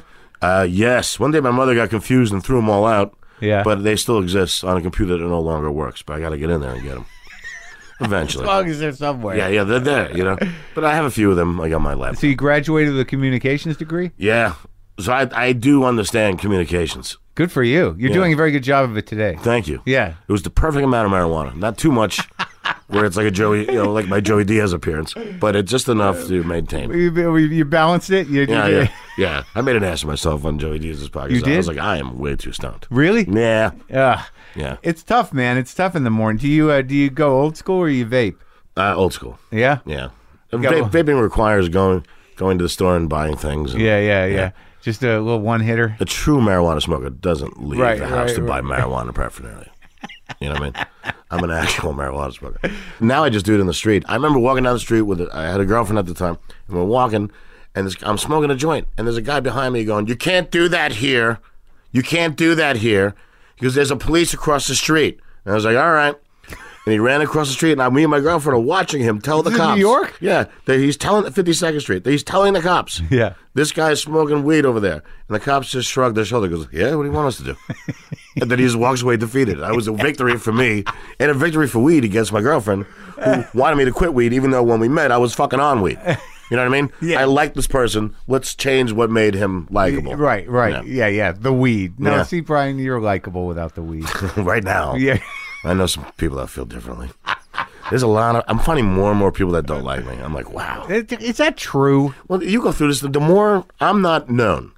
Yes. One day my mother got confused and threw them all out. Yeah. But they still exist on a computer that no longer works. But I got to get in there and get them. Eventually. As long as they're somewhere. Yeah, they're there, you know. But I have a few of them, like on my laptop. So you graduated with a communications degree? Yeah. So I do understand communications. Good for you. You're doing a very good job of it today. Thank you. Yeah. It was the perfect amount of marijuana. Not too much, where it's like a Joey, like my Joey Diaz appearance, but it's just enough to maintain. You balanced it? Yeah. I made an ass of myself on Joey Diaz's podcast. You did? I was like, I am way too stoned. Really? Yeah. Yeah. It's tough, man. It's tough in the morning. Do you go old school or you vape? Old school. Yeah? Yeah. Go- Vaping requires going to the store and buying things. And, Yeah. Just a little one hitter. A true marijuana smoker doesn't leave Right, the house right, to buy marijuana paraphernalia. You know what I mean? I'm an actual marijuana smoker. Now I just do it in the street. I remember walking down the street I had a girlfriend at the time, and we're walking, and I'm smoking a joint, and there's a guy behind me going, "You can't do that here. You can't do that here." Because there's a police across the street. And I was like, all right. And he ran across the street, and me and my girlfriend are watching him tell the Is this cops. New York? Yeah. He's telling 52nd Street. He's telling the cops. Yeah. This guy's smoking weed over there. And the cops just shrug their shoulder, goes, yeah, what do you want us to do? And then he just walks away defeated. That was a victory for me and a victory for weed against my girlfriend, who wanted me to quit weed, even though when we met, I was fucking on weed. You know what I mean? Yeah. I like this person. Let's change what made him likable. Right. Yeah. The weed. No, Yeah. see, Brian, you're likable without the weed. Right now. Yeah. I know some people that feel differently. There's a lot of... I'm finding more and more people that don't like me. I'm like, wow. Is that true? Well, you go through this. The more... I'm not known.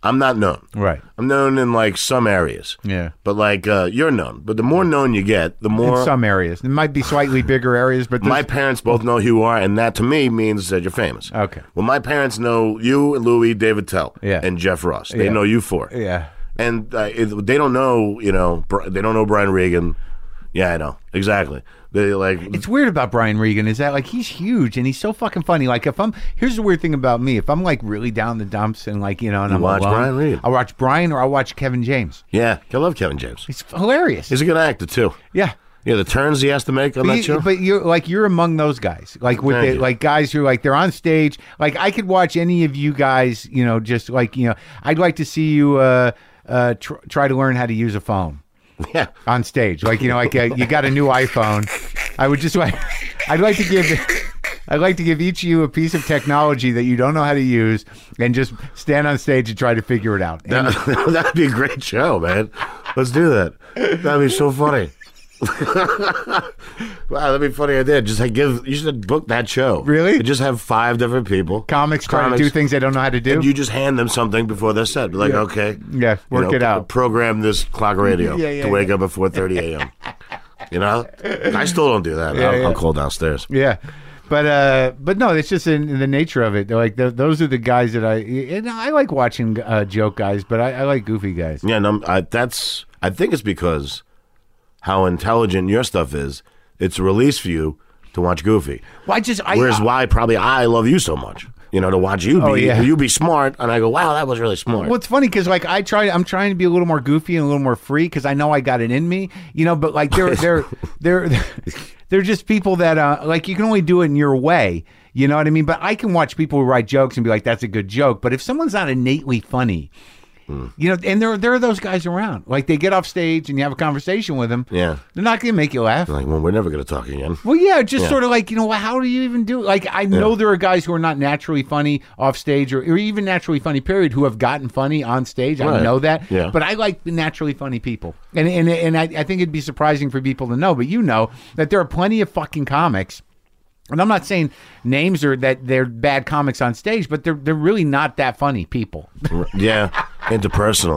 Right. I'm known in, like, some areas. Yeah. But, like, you're known. But the more known you get, the more... In some areas. It might be slightly bigger areas, but My parents both know who you are, and that, to me, means that you're famous. Okay. Well, my parents know you, Louis, David Tell, Yeah. and Jeff Ross. They Yeah. know you for. Yeah. And they don't know, they don't know Brian Regan. Yeah, I know. Exactly. They like... It's weird about Brian Regan is that like he's huge and he's so fucking funny. Like here's the weird thing about me. If I'm like really down the dumps and like, and I'm watch alone, Brian Regan. I'll watch Brian or I'll watch Kevin James. Yeah, I love Kevin James. He's hilarious. He's a good actor, too. Yeah. Yeah, the turns he has to make on that show. But you're among those guys, like with Thank the, you. like guys who like they're on stage. Like I could watch any of you guys, just like I'd like to see you try to learn how to use a phone Yeah. on stage. Like you got a new iPhone. I would just like I'd like to give each of you a piece of technology that you don't know how to use, and just stand on stage and try to figure it out. And That'd be a great show, man. Let's do that. That'd be so funny. Wow, that'd be a funny idea. Just you should book that show. Really? And just have 5 different people. comics try to do things they don't know how to do. And you just hand them something before they're set. Be like, okay. Yeah, work it out. Program this clock radio Yeah, to wake up at 4:30 a.m. I still don't do that. Yeah, I'll call downstairs. Yeah. But no, it's just in the nature of it. They're like those are the guys that I like watching joke guys, but I like goofy guys. Yeah, no, I think it's because how intelligent your stuff is. It's a release for you to watch Goofy. Well, Why probably I love you so much. To watch you you be smart, and I go, wow, that was really smart. Well, it's funny because like I'm trying to be a little more goofy and a little more free because I know I got it in me, But like they're just people that like you can only do it in your way. You know what I mean? But I can watch people who write jokes and be like, that's a good joke. But if someone's not innately funny, and there are those guys around. Like they get off stage and you have a conversation with them. Yeah. They're not going to make you laugh. Like, well, we're never going to talk again. Well, yeah, just sort of like, how do you even do it? Like, I know there are guys who are not naturally funny off stage or even naturally funny, period, who have gotten funny on stage. I Right. know that. Yeah. But I like the naturally funny people. And I think it'd be surprising for people to know, but that there are plenty of fucking comics. And I'm not saying names or that they're bad comics on stage, but they're really not that funny people. Yeah, interpersonally.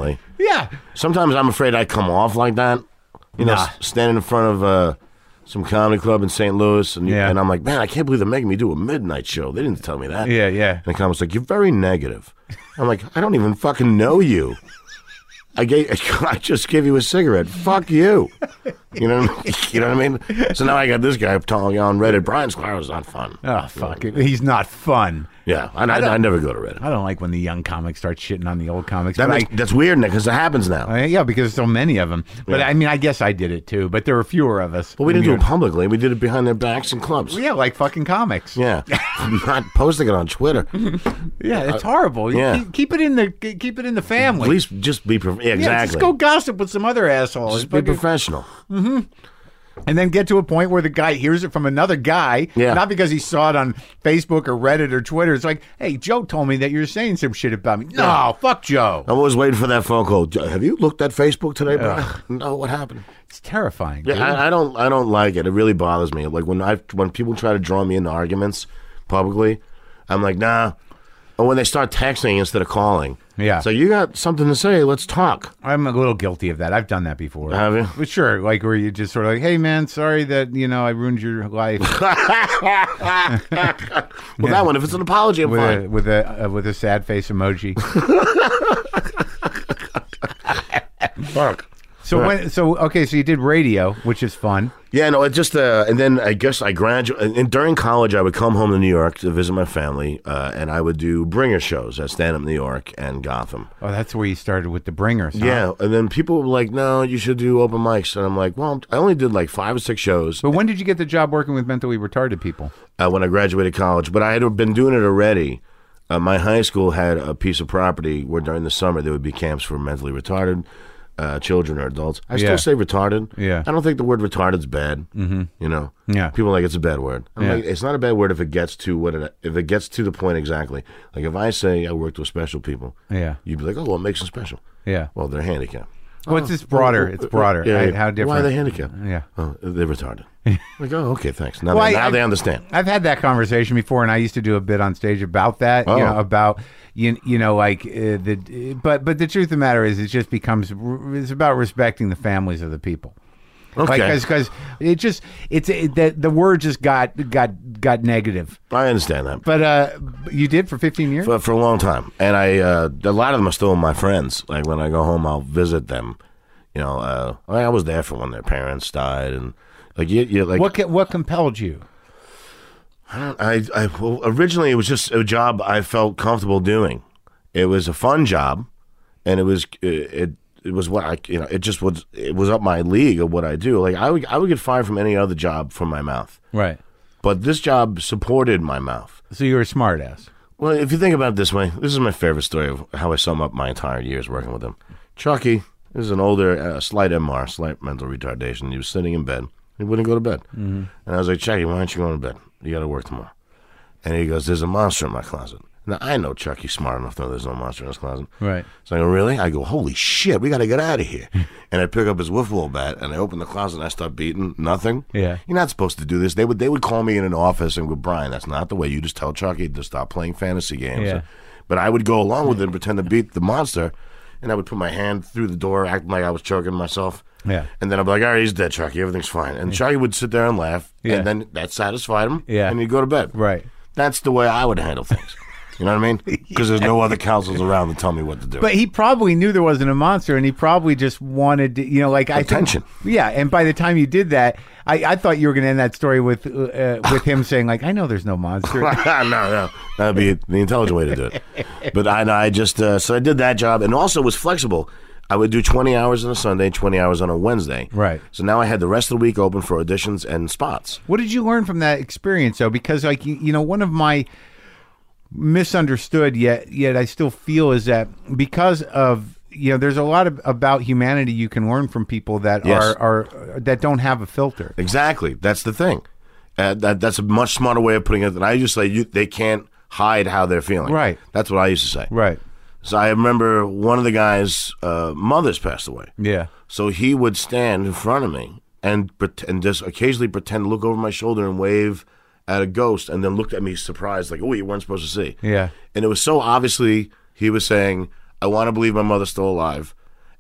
Yeah. Sometimes I'm afraid I come off like that. You know, Nah. standing in front of some comedy club in St. Louis, and, Yeah. and I'm like, man, I can't believe they're making me do a midnight show. They didn't tell me that. Yeah, yeah. And the comic's like, you're very negative. I'm like, I don't even fucking know you. I just gave you a cigarette. Fuck you. You know what I mean? So now I got this guy telling you on Reddit, Brian Squires is not fun. Oh, fuck it. He's not fun. Yeah, I never go to Reddit. I don't like when the young comics start shitting on the old comics. But That's weird, Nick, because it happens now. yeah, because there's so many of them. But Yeah. I mean, I guess I did it too. But there were fewer of us. But we didn't do it publicly. We did it behind their backs in clubs. Yeah, like fucking comics. Yeah, not posting it on Twitter. Yeah, it's horrible. yeah. Keep it in the family. At least just be exactly. Yeah, just go gossip with some other assholes. Just be professional. And then get to a point where the guy hears it from another guy, Yeah. not because he saw it on Facebook or Reddit or Twitter. It's like, hey, Joe told me that you're saying some shit about me. No, fuck Joe. I'm always waiting for that phone call. Have you looked at Facebook today, bro? No, what happened? It's terrifying. Dude. Yeah, I don't like it. It really bothers me. Like when people try to draw me into arguments publicly, I'm like, nah. Or when they start texting instead of calling. Yeah. So you got something to say? Let's talk. I'm a little guilty of that. I've done that before. Have you? But sure, like where you just sort of like, hey man, sorry that I ruined your life Well, that one, if it's an apology, I'm fine. with a sad face emoji. Fuck. So okay, so you did radio, which is fun. Yeah, no, it just and then I guess I graduated. And during college, I would come home to New York to visit my family, and I would do bringer shows at Stand Up New York and Gotham. Oh, that's where you started with the bringers. Huh? Yeah, and then people were like, "No, you should do open mics," and I'm like, "Well, I only did like 5 or 6 shows." But when did you get the job working with mentally retarded people? When I graduated college, but I had been doing it already. My high school had a piece of property where during the summer there would be camps for mentally retarded children or adults. I Yeah. still say retarded. Yeah. I don't think the word retarded's bad. Mm-hmm. You know. Yeah. People are like it's a bad word. I'm Yeah. like, it's not a bad word if it gets to if it gets to the point exactly. Like if I say I worked with special people, Yeah. you'd be like, oh, what makes them special? Yeah. Well, they're handicapped. Well, it's broader. It's broader. Yeah, How different? Why are they handicapped? Yeah. Oh, they're retarded. Like, oh, okay, thanks. Now, Well, now they understand. I've had that conversation before, and I used to do a bit on stage about that. Oh. About like but the truth of the matter is, it just becomes it's about respecting the families of the people. Okay. Because the word just got negative. I understand that. But you did for 15 years. For a long time. And a lot of them are still my friends. Like when I go home, I'll visit them. You know, I was there for when their parents died, and like you like What compelled you? well, originally it was just a job I felt comfortable doing. It was a fun job, and it was what it was up my league of what I do. Like I would get fired from any other job from my mouth, Right. but this job supported my mouth. So you were a smart ass. Well, if you think about it this way, this is my favorite story of how I sum up my entire years working with him. Chucky is an older, slight MR, slight mental retardation. He was sitting in bed. He wouldn't go to bed. Mm-hmm. And I was like, Chucky, why aren't you going to bed? You got to work tomorrow. And he goes, there's a monster in my closet. Now, I know Chucky's smart enough to know there's no monster in his closet. Right. So I go, really? I go, holy shit, we got to get out of here. And I pick up his wiffle bat, and I open the closet, and I start beating. Nothing. Yeah. You're not supposed to do this. They would call me in an office and go, Brian, that's not the way. You just tell Chucky to stop playing fantasy games. Yeah. But I would go along with it and pretend to beat the monster, and I would put my hand through the door, acting like I was choking myself. Yeah. And then I'd be like, all right, he's dead, Chucky. Everything's fine. And Chucky would sit there and laugh, Yeah. and then that satisfied him, Yeah. and he'd go to bed. Right. That's the way I would handle things. You know what I mean? Because there's no other counselors around to tell me what to do. But he probably knew there wasn't a monster, and he probably just wanted, Attention. Yeah, and by the time you did that, I thought you were going to end that story with him saying, like, I know there's no monster. No. That'd be the intelligent way to do it. But I just, so I did that job, and also was flexible. I would do 20 hours on a Sunday, 20 hours on a Wednesday. Right. So now I had the rest of the week open for auditions and spots. What did you learn from that experience, though? Because, like, one of my misunderstood yet I still feel is that because of there's a lot about humanity you can learn from people that Yes. are that don't have a filter. Exactly. That's the thing. That's a much smarter way of putting it than I used to say. They can't hide how they're feeling. Right. That's what I used to say. Right. So I remember one of the guys' mothers passed away. Yeah. So he would stand in front of me and just occasionally pretend to look over my shoulder and wave at a ghost, and then looked at me surprised, like, oh, you weren't supposed to see. Yeah. And it was so obviously he was saying, I want to believe my mother's still alive,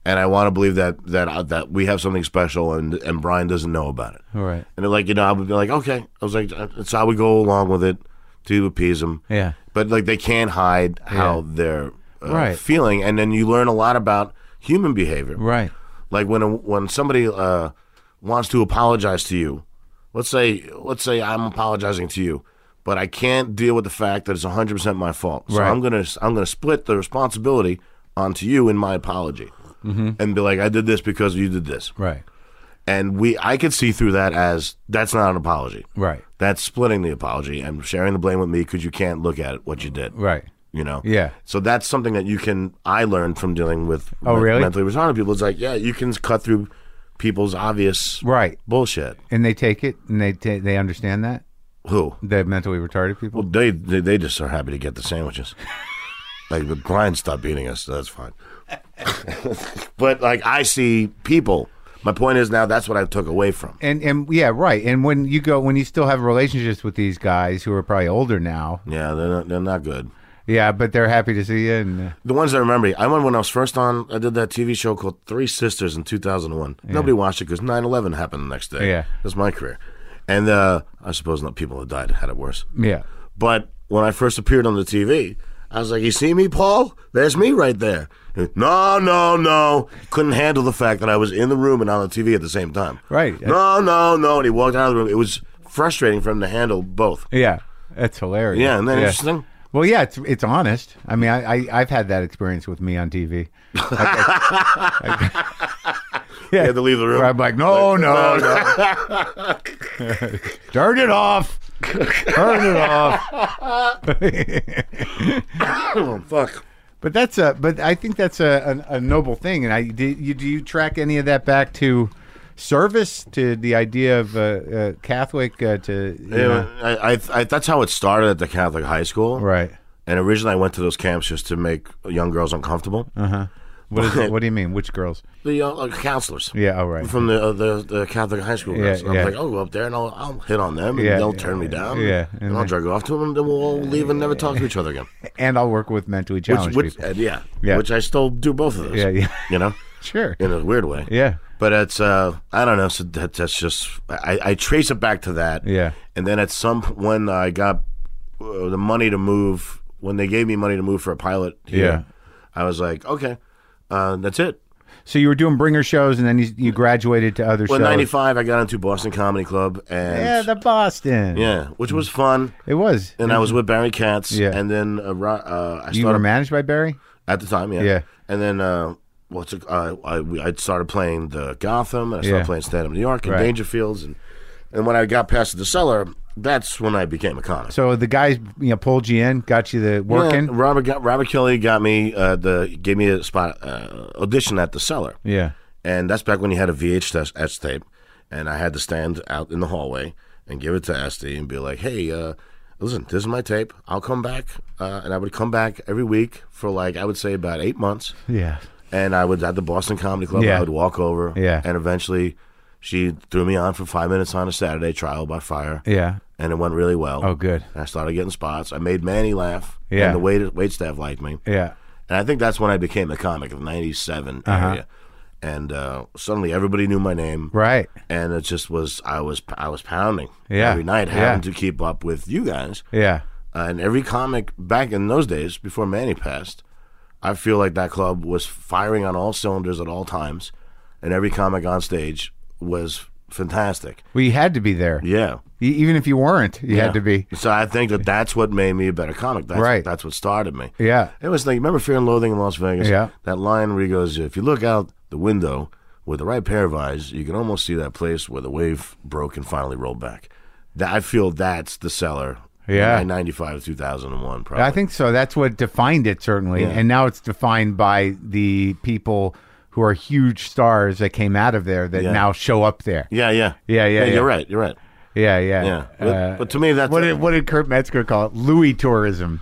and I want to believe that we have something special, and Brian doesn't know about it. Right. And like, I would be like, okay. I was like, that's how we go along with it to appease them. Yeah. But like, they can't hide how they're Right. feeling, and then you learn a lot about human behavior. Right. Like when somebody wants to apologize to you, let's say I'm apologizing to you, but I can't deal with the fact that it's 100% my fault. So Right. I'm gonna split the responsibility onto you in my apology, and be like, I did this because you did this, Right. and I could see through that as that's not an apology. Right. That's splitting the apology and sharing the blame with me because you can't look at what you did. Right. You know? Yeah. So that's something that I learned from dealing with really? mentally retarded people. It's like, yeah, you can cut through people's obvious Right. bullshit. And they take it and they understand that? Who? The mentally retarded people? Well, they just are happy to get the sandwiches. Like, but Brian stopped beating us, so that's fine. But like, I see people. My point is now that's what I took away from. And yeah, right. And when you still have relationships with these guys who are probably older now. Yeah, they're not good. Yeah, but they're happy to see you. And The ones I remember when I was first on, I did that TV show called Three Sisters in 2001. Nobody watched it because 9/11 happened the next day. Yeah. That's my career. And I suppose not people that died had it worse. yeah. But when I first appeared on the TV, I was like, you see me, Paul? There's me right there. No. Couldn't handle the fact that I was in the room and on the TV at the same time. Right. No. And he walked out of the room. It was frustrating for him to handle both. Yeah. That's hilarious. Yeah, isn't that interesting? Well, yeah, it's honest. I mean, I've had that experience with me on TV. You had to leave the room. Where I'm like, no. Turn it off. Turn it off. Oh, fuck. But I think that's a noble thing. And do you track any of that back to service, to the idea of Catholic? That's how it started at the Catholic high school. Right. And originally I went to those camps just to make young girls uncomfortable. Uh-huh. What do you mean? Which girls? The counselors. Yeah, oh, right. From the Catholic high school girls. Yeah, And yeah. I'm like, I'll go up there and I'll hit on them and Yeah, they'll turn me down. yeah. And I'll drag off to them and then we'll all leave and never talk to each other again. And I'll work with mentally challenged people. Yeah. Yeah. Which I still do both of those. Yeah. You know? Sure. In a weird way. Yeah. But it's, I don't know. So that's just, I trace it back to that. Yeah. And then when I got the money to move, when they gave me money to move for a pilot here, Yeah. I was like, okay, that's it. So you were doing bringer shows, and then you graduated to other Well, in shows. '95, I got into Boston Comedy Club, and Yeah, the Boston. which was fun. It was. And I was with Barry Katz, Yeah. and then I started You were managed by Barry? at the time, Yeah. And then I started playing the Gotham, and I started Yeah. playing stand up New York and Right. Dangerfields, and when I got past the cellar, that's when I became a comic. So the guys, pulled you in, got you the working. Yeah, Robert Kelly got me gave me a spot audition at the cellar. Yeah. And that's back when you had a VHS tape, and I had to stand out in the hallway and give it to Esty and be like, hey, listen, this is my tape. I'll come back. And I would come back every week for I would say about 8 months. Yeah. And I would at the Boston Comedy Club. Yeah. I would walk over. Yeah. And eventually she threw me on for 5 minutes on a Saturday, trial by fire. Yeah. And it went really well. Oh, good. And I started getting spots. I made Manny laugh. Yeah. And the wait staff liked me. Yeah. And I think that's when I became a comic, of '97 area. And suddenly everybody knew my name. Right. And it just was, I was pounding Yeah. every night, having to keep up with you guys. Yeah. And every comic back in those days, before Manny passed, I feel like that club was firing on all cylinders at all times. And every comic on stage was fantastic. Well, you had to be there. Yeah. Even if you weren't, you had to be. So I think that's what made me a better comic. Right. That's what started me. Yeah. It was like, remember Fear and Loathing in Las Vegas? Yeah. That line where he goes, if you look out the window with the right pair of eyes, you can almost see that place where the wave broke and finally rolled back. I feel that's the cellar. Yeah. 1995 to 2001, probably. I think so. That's what defined it, certainly. Yeah. And now it's defined by the people who are huge stars that came out of there that now show up there. Yeah. Yeah. You're right. Yeah. Yeah. But to me, that's... What did Kurt Metzger call it? Louis tourism.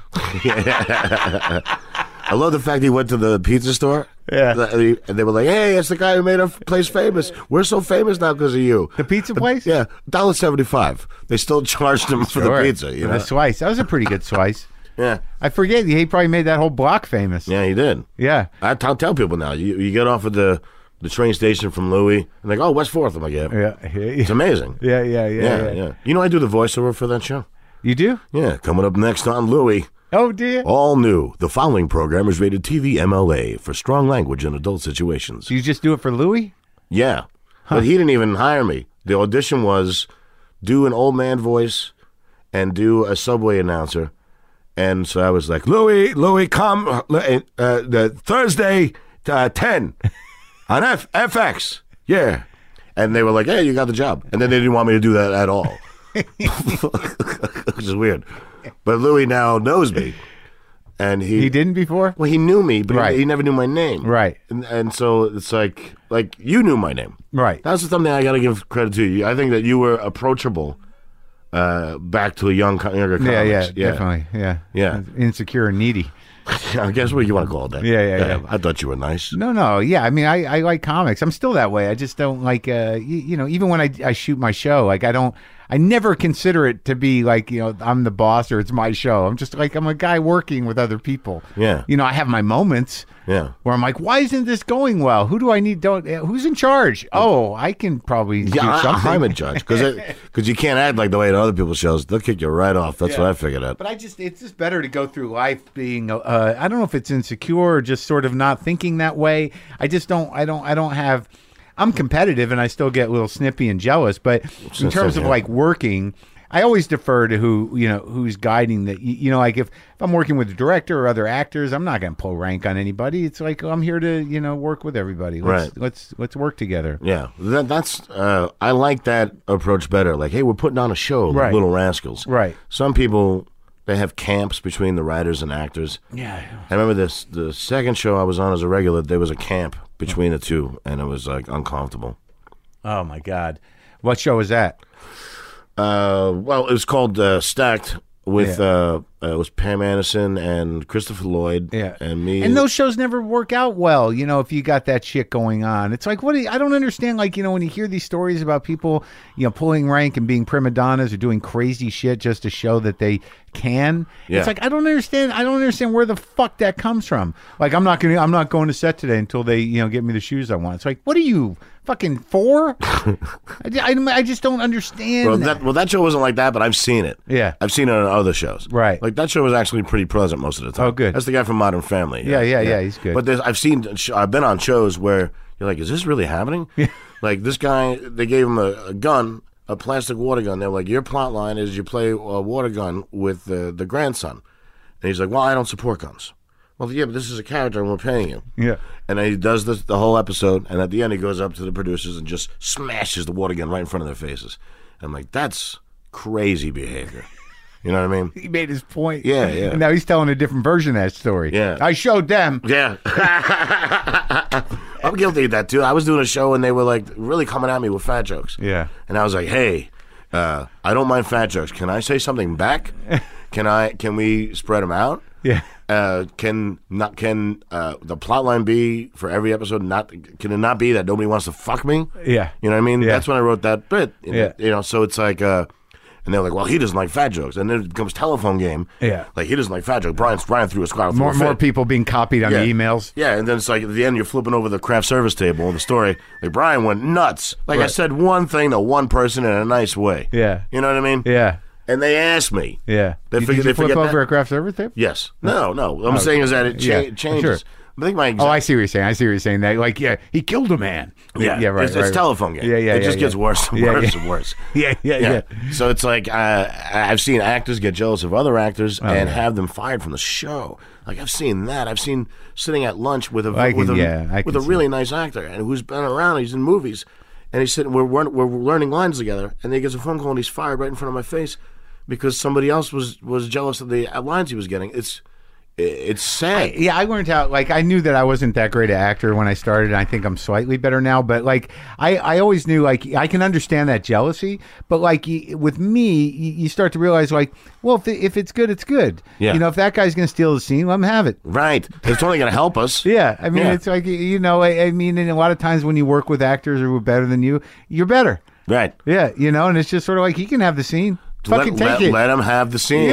I love the fact he went to the pizza store. Yeah. And they were like, hey, it's the guy who made our place famous. We're so famous now because of you. The pizza place? Yeah. $1.75. They still charged him for the pizza. You know? The slice. That was a pretty good slice. Yeah. I forget. He probably made that whole block famous. Yeah, he did. Yeah. I tell people now. You get off at the train station from Louis, and they go, "Oh, West Fourth." I'm like, "Yeah, Yeah. it's amazing." Yeah. You know, I do the voiceover for that show. You do? Yeah, coming up next on Louis. Oh, do you? All new. The following program is rated TV MLA for strong language in adult situations. Do you just do it for Louis? Yeah, but he didn't even hire me. The audition was do an old man voice and do a subway announcer. And so I was like, Louis, come the Thursday 10 on FX. Yeah. And they were like, hey, you got the job. And then they didn't want me to do that at all, which is weird. But Louis now knows me. And He didn't before? Well, he knew me, but Right. he never knew my name. Right. And so it's like you knew my name. Right. That's something I got to give credit to you. I think that you were approachable back to a younger comics. Yeah, definitely. Yeah. Insecure and needy. I guess what you want to call that. Yeah. I thought you were nice. No. Yeah, I mean, I like comics. I'm still that way. I just don't like, even when I shoot my show, like I never consider it to be like, I'm the boss or it's my show. I'm just like, I'm a guy working with other people. Yeah. I have my moments. Yeah. Where I'm like, why isn't this going well? Who do I need? Who's in charge? Oh, I can probably do something. I'm in charge because you can't act like the way at other people's shows. They'll kick you right off. That's what I figured out. But it's just better to go through life being, I don't know if it's insecure or just sort of not thinking that way. I don't have, I'm competitive and I still get a little snippy and jealous, but in terms of like working, I always defer to who's guiding that. Like if I'm working with a director or other actors, I'm not going to pull rank on anybody. It's like I'm here to work with everybody. Let's work together. Yeah, that's I like that approach better. Like, hey, we're putting on a show, like Right. Little Rascals. Right. Some people they have camps between the writers and actors. Yeah. I remember the second show I was on as a regular. There was a camp between the two, and it was like uncomfortable. Oh my God, what show was that? Well, it was called Stacked with it was Pam Anderson and Christopher Lloyd and me. And those shows never work out well, if you got that shit going on. It's like, I don't understand, like, when you hear these stories about people, pulling rank and being prima donnas or doing crazy shit just to show that they can. Yeah. It's like, I don't understand where the fuck that comes from. Like, I'm not going to set today until they, get me the shoes I want. It's like, what are you, fucking 4? I just don't understand. That show wasn't like that, but I've seen it. Yeah. I've seen it on other shows. Right. Like that show was actually pretty pleasant most of the time. Oh, good. That's the guy from Modern Family. Yeah, he's good. But I've been on shows where you're like, is this really happening? Yeah. Like this guy, they gave him a gun, a plastic water gun. They're like, your plot line is you play a water gun with the grandson. And he's like, well, I don't support guns. Well, yeah, but this is a character and we're paying him. Yeah. And then he does this the whole episode, and at the end he goes up to the producers and just smashes the water gun right in front of their faces. And I'm like, that's crazy behavior. You know what I mean? He made his point. Yeah. And now he's telling a different version of that story. Yeah. I showed them. Yeah. I'm guilty of that too. I was doing a show and they were like really coming at me with fat jokes. Yeah. And I was like, hey, I don't mind fat jokes. Can I say something back? Can we spread them out? Yeah. Can the plot line be for every episode? Can it not be that nobody wants to fuck me? Yeah. You know what I mean? Yeah. That's when I wrote that bit. Yeah. So it's like, and they're like, well, he doesn't like fat jokes. And then it becomes telephone game. Yeah. Like, he doesn't like fat jokes. Brian threw a scarf. More people being copied on Yeah. the emails. Yeah, and then it's like at the end you're flipping over the craft service table and the story. Like Brian went nuts. Like I Right. said one thing to one person in a nice way. Yeah. You know what I mean? Yeah. And they asked me. Yeah. They Did figured- you they flip forget over that? a craft service table? Yes. No. What I'm saying is that it changes. sure. I think my Oh, I see what you're saying. That, like, he killed a man. right. It's telephone game. Yeah. It just gets worse and worse and worse. Yeah. So it's like I've seen actors get jealous of other actors and yeah. have them fired from the show. Like I've seen that. I've seen sitting at lunch with a I can see really nice actor and who's been around. He's in movies, and he's sitting. We're learning lines together, and then he gets a phone call and he's fired right in front of my face because somebody else was jealous of the lines he was getting. It's sad. I learned how, like, I knew that I wasn't that great an actor when I started, and I think I'm slightly better now, but, like, I always knew, like, I can understand that jealousy, but, like, with me, you start to realize, like, well, if it's good, it's good. Yeah. If that guy's going to steal the scene, let him have it. Right. It's only going to help us. Yeah. I mean, Yeah. it's like, I mean, and a lot of times when you work with actors who are better than you, you're better. Right. Yeah, and it's just sort of like, he can have the scene. Fucking take it. Let him have the scene. Yeah.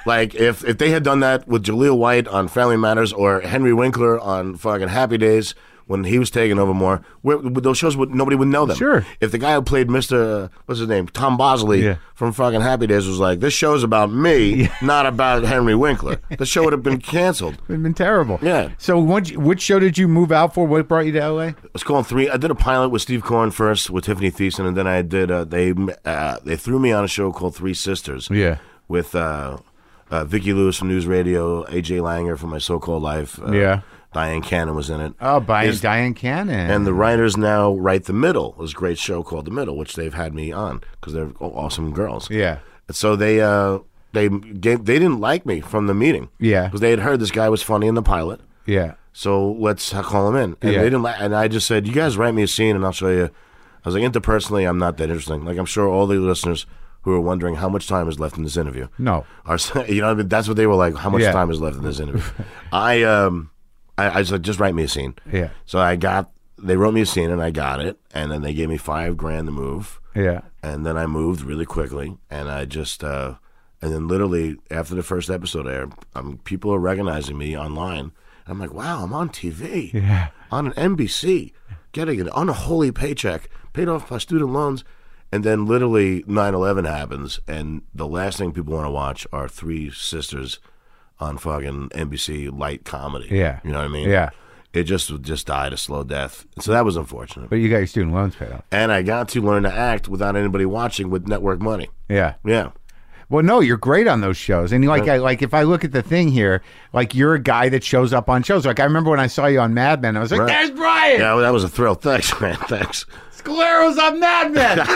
Like if they had done that with Jaleel White on Family Matters or Henry Winkler on fucking Happy Days when he was taking over more, those shows nobody would know them. Sure. If the guy who played Mr. What's his name, Tom Bosley from fucking Happy Days was like, this show's about me, not about Henry Winkler, the show would have been canceled. It would have been terrible. Yeah. So which show did you move out for? What brought you to L.A.? It's called Three. I did a pilot with Steve Korn first with Tiffany Thiessen, and then I did. They threw me on a show called Three Sisters. Yeah. With Vicki Lewis from News Radio, AJ Langer from My So-Called Life. Diane Cannon was in it. Oh, Diane Cannon. And the writers now write The Middle. There's a great show called The Middle, which they've had me on because they're awesome girls. Yeah. So they didn't like me from the meeting. Yeah. Because they had heard this guy was funny in the pilot. Yeah. So let's call him in. And they didn't like. And I just said, you guys write me a scene, and I'll show you. I was like, interpersonally, I'm not that interesting. Like I'm sure all the listeners who are wondering how much time is left in this interview. No. You know, that's what they were like. How much time is left in this interview? I said, just write me a scene. Yeah. So they wrote me a scene and I got it. And then they gave me $5,000 to move. Yeah. And then I moved really quickly. And I just, and then literally after the first episode aired, people are recognizing me online. And I'm like, wow, I'm on TV. Yeah. On an NBC, getting an unholy paycheck, paid off my student loans. And then literally 9/11 happens. And the last thing people want to watch are Three Sisters on fucking NBC light comedy. Yeah. You know what I mean? Yeah. It just died a slow death. So that was unfortunate. But you got your student loans paid off. And I got to learn to act without anybody watching with network money. Yeah. Yeah. Well, no, you're great on those shows. And like if I look at the thing here, like you're a guy that shows up on shows. Like I remember when I saw you on Mad Men, I was like, there's Brian! Yeah, well, that was a thrill. Thanks, man. Thanks. Scalero's on Mad Men!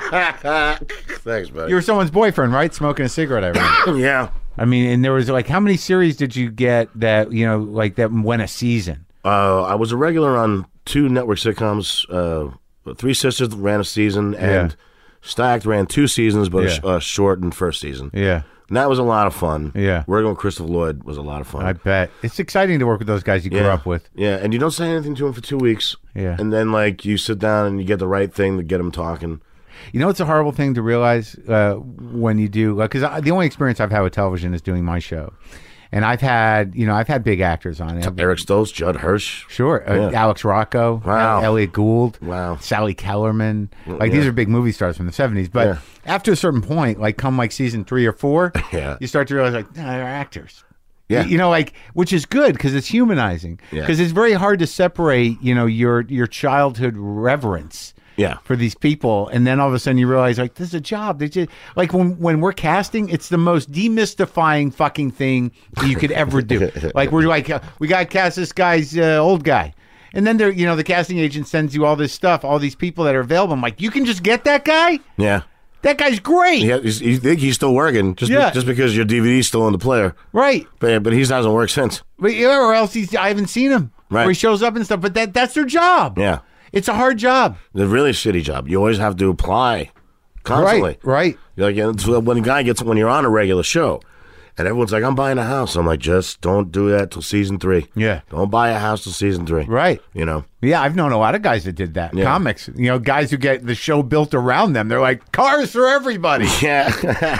Thanks, buddy. You were someone's boyfriend, right? Smoking a cigarette, I remember. Yeah. I mean, and there was like, how many series did you get that, like that went a season? I was a regular on 2 network sitcoms. Three Sisters ran a season, and Stacked ran 2 seasons, but a shortened first season. Yeah. And that was a lot of fun. Yeah. Working with Christopher Lloyd was a lot of fun. I bet. It's exciting to work with those guys you grew up with. Yeah, and you don't say anything to them for 2 weeks. Yeah. And then, like, you sit down and you get the right thing to get them talking. You know, it's a horrible thing to realize when you do, because the only experience I've had with television is doing my show. And I've had big actors on it. Eric Stoltz, Judd Hirsch. Sure. Alex Rocco. Wow. Elliot Gould. Wow. Sally Kellerman. Like, these are big movie stars from the 70s. But after a certain point, like come like season 3 or 4, you start to realize, like, they're actors. Yeah. You know, like, which is good because it's humanizing. Because it's very hard to separate, your childhood reverence. Yeah. For these people, and then all of a sudden you realize, like, this is a job. They just, like, when we're casting, it's the most demystifying fucking thing you could ever do. Like, we're like, we got to cast this guy's old guy, and then they're, the casting agent sends you all this stuff, all these people that are available. I'm like, you can just get that guy. Yeah. That guy's great. Yeah, you think he's still working just because your DVD's still in the player, right? But he hasn't worked since. But or else I haven't seen him. Right. Or he shows up and stuff. But that's their job. Yeah. It's a hard job. It's a really shitty job. You always have to apply constantly. Right. Like when you're on a regular show, and everyone's like, "I'm buying a house," I'm like, "Just don't do that till season 3. Yeah. Don't buy a house till season 3. Right. Yeah, I've known a lot of guys that did that. Yeah. Comics, guys who get the show built around them. They're like, cars for everybody. Yeah.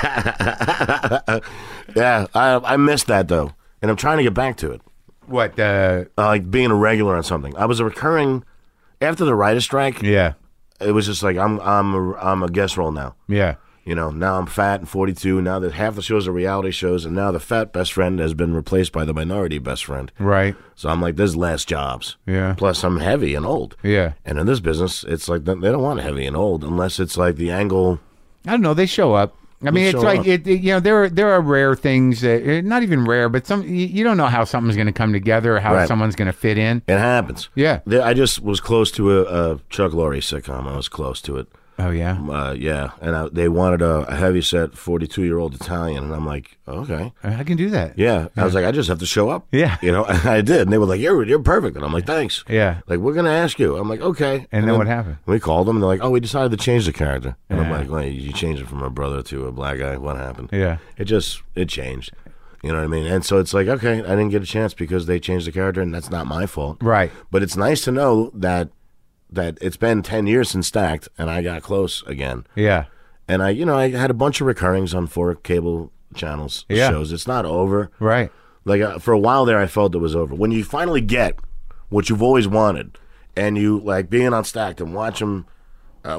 Yeah. I missed that though, and I'm trying to get back to it. What? Like being a regular on something. I was a recurring. After the writer's strike, Yeah. it was just like I'm a guest role now. Yeah. Now I'm fat and 42. Now that half the shows are reality shows, and now the fat best friend has been replaced by the minority best friend. Right. So I'm like, there's less jobs. Yeah. Plus, I'm heavy and old. Yeah. And in this business, it's like they don't want heavy and old unless it's like the angle. I don't know. They show up. I mean, it's like there are rare things that not even rare, but some you don't know how something's going to come together or how someone's going to fit in. It happens. Yeah. I just was close to a Chuck Lorre sitcom. I was close to it. Oh yeah. Yeah, and they wanted a heavyset 42-year-old Italian, and I'm like, okay, I can do that. yeah. I was like, I just have to show up. Yeah. And I did, and they were like, you're perfect, and I'm like, thanks. Yeah. Like, we're gonna ask you. I'm like, okay. And then what happened? We called them, and they're like, oh, we decided to change the character, and I'm Yeah. like, well, you changed it from a brother to a black guy. What happened? Yeah. It changed. You know what I mean? And so it's like, okay, I didn't get a chance because they changed the character, and that's not my fault. Right. But it's nice to know that it's been 10 years since Stacked, and I got close again. Yeah. And I had a bunch of recurrings on 4 cable channels, Yeah. shows. It's not over. Right. Like for a while there, I felt it was over. When you finally get what you've always wanted, and you like being on Stacked and watching it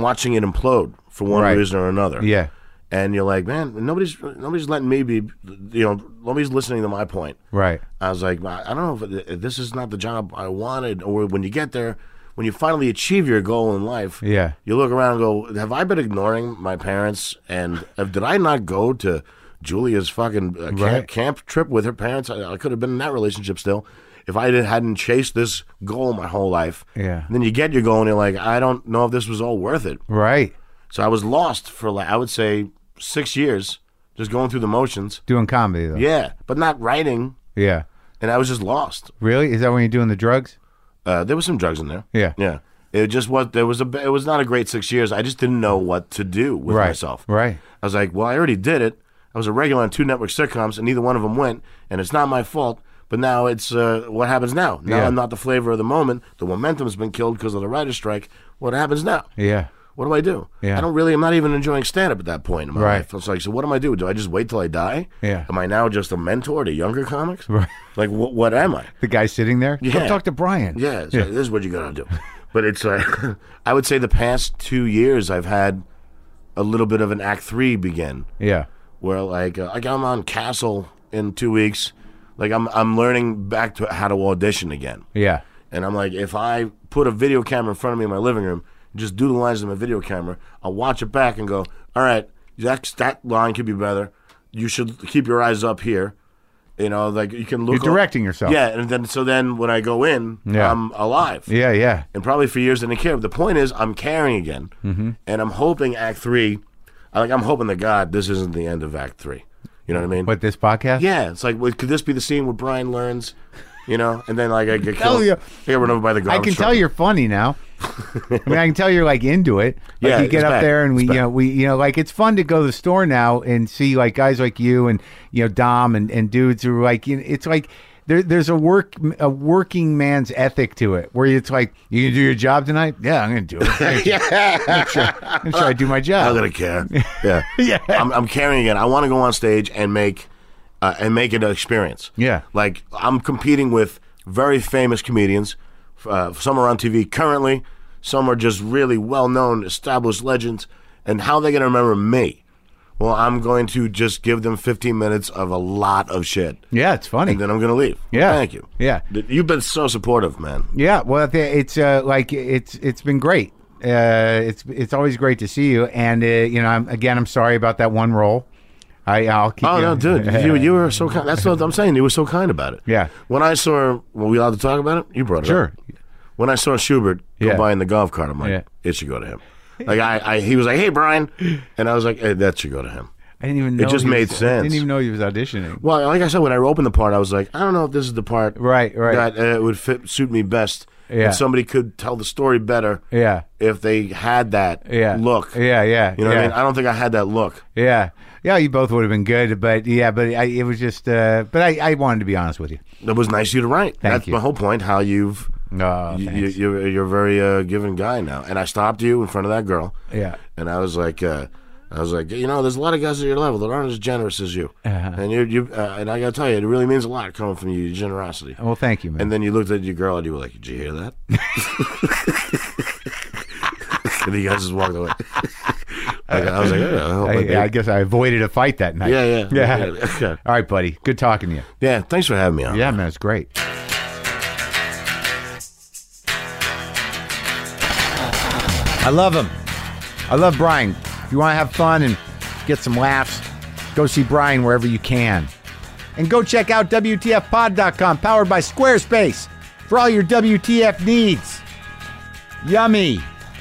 implode for one Right. reason or another. Yeah. And you're like, man, nobody's letting me be, nobody's listening to my point. Right. I was like, I don't know if this is not the job I wanted. Or when you get there, when you finally achieve your goal in life, Yeah. you look around and go, have I been ignoring my parents? And did I not go to Julia's fucking Right. camp trip with her parents? I could have been in that relationship still if I hadn't chased this goal my whole life. Yeah. And then you get your goal and you're like, I don't know if this was all worth it. Right. So I was lost for, like, I would say, 6 years, just going through the motions. Doing comedy though. Yeah, but not writing. Yeah. And I was just lost. Really? Is that when you're doing the drugs? There was some drugs in there. Yeah. Yeah. It just was. It was not a great 6 years. I just didn't know what to do with Right. myself. Right. I was like, well, I already did it. I was a regular on 2 network sitcoms, and neither one of them went. And it's not my fault. But now it's what happens now. Now Yeah. I'm not the flavor of the moment. The momentum's been killed because of the writer's strike. What happens now? Yeah. What do I do? Yeah. I'm not even enjoying stand-up at that point in my Right. life. It's like, so what do I do? Do I just wait till I die? Yeah. Am I now just a mentor to younger comics? Right. Like, what am I? The guy sitting there? Yeah. Go talk to Brian. Yeah, it's like, this is what you gotta do. But it's like, I would say the past 2 years I've had a little bit of an act 3 begin, Yeah. where like I'm on Castle in 2 weeks. Like I'm learning back to how to audition again. Yeah. And I'm like, if I put a video camera in front of me in my living room, just do the lines on my video camera, I'll watch it back and go, all right, that line could be better. You should keep your eyes up here. Like you can look. You're directing yourself. Yeah, and then when I go in, Yeah. I'm alive. Yeah. Yeah. And probably for years I didn't care. But the point is, I'm caring again, and I'm hoping Act 3. I'm hoping to God this isn't the end of Act 3. You know what I mean? What, this podcast? Yeah, it's like, could this be the scene where Brian learns? And then like I get killed. Oh, yeah. I get run over by the I garbage can truck. tell you're funny now. I mean, I can tell you're like into it. Like Yeah, you get it's up back. there and It's we back. like it's fun to go to the store now and see like guys like you and Dom and dudes who are like it's like there's a working man's ethic to it where it's like, you can do your job tonight. Yeah, I'm gonna do it. Yeah, I'm gonna try to do my I'm job. gonna care. Yeah, Yeah. I'm caring again. I want to go on stage and make it an experience. Yeah. Like I'm competing with very famous comedians. Some are on TV currently. Some are just really well-known, established legends. And how are they going to remember me? Well, I'm going to just give them 15 minutes of a lot of shit. Yeah, it's funny. And then I'm going to leave. Yeah. Thank you. Yeah. You've been so supportive, man. Yeah, well, it's like it's been great. It's always great to see you, and I'm sorry about that one role. I'll keep. Oh, you. no, dude. You were so kind. That's what I'm saying. You were so kind about it. Yeah. When I saw, were we allowed to talk about it? You brought it up. Sure. When I saw Schubert go Yeah. by in the golf cart, I'm like, Yeah. it should go to him. Like he was like, hey, Brian. And I was like, hey, that should go to him. I didn't even know. just he made was, sense. I didn't even know he was auditioning. Well, like I said, when I opened the part, I was like, I don't know if this is the part Right. that would suit me best. Yeah. If somebody could tell the story better Yeah. if they had that Yeah. look. Yeah. Yeah. You know what yeah. I mean? I don't think I had that look. Yeah. Yeah. You both would have been good, but it was just. But I wanted to be honest with you. It was nice of you to write. Thank That's you. my whole point, how you've... Oh, thanks. You're a very giving guy now. And I stopped you in front of that girl. Yeah. And I was like, there's a lot of guys at your level that aren't as generous as you. Uh-huh. And and I got to tell you, it really means a lot coming from you, your generosity. Well, thank you, man. And then you looked at your girl and you were like, did you hear that? And you guys just walked away. I was like, I hope I did. I guess I avoided a fight that night. Yeah. Yeah. All right, buddy. Good talking to you. Yeah, thanks for having me on. Yeah, man, it's great. I love him. I love Brian. If you want to have fun and get some laughs, go see Brian wherever you can. And go check out WTFpod.com, powered by Squarespace, for all your WTF needs. Yummy.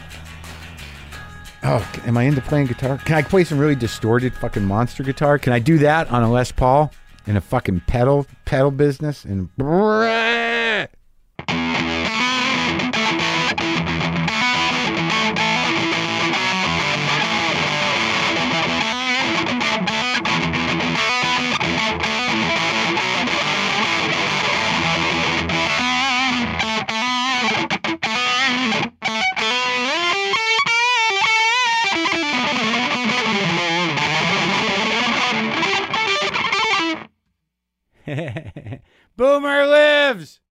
Oh, am I into playing guitar? Can I play some really distorted fucking monster guitar? Can I do that on a Les Paul in a fucking pedal business? And Boomer lives.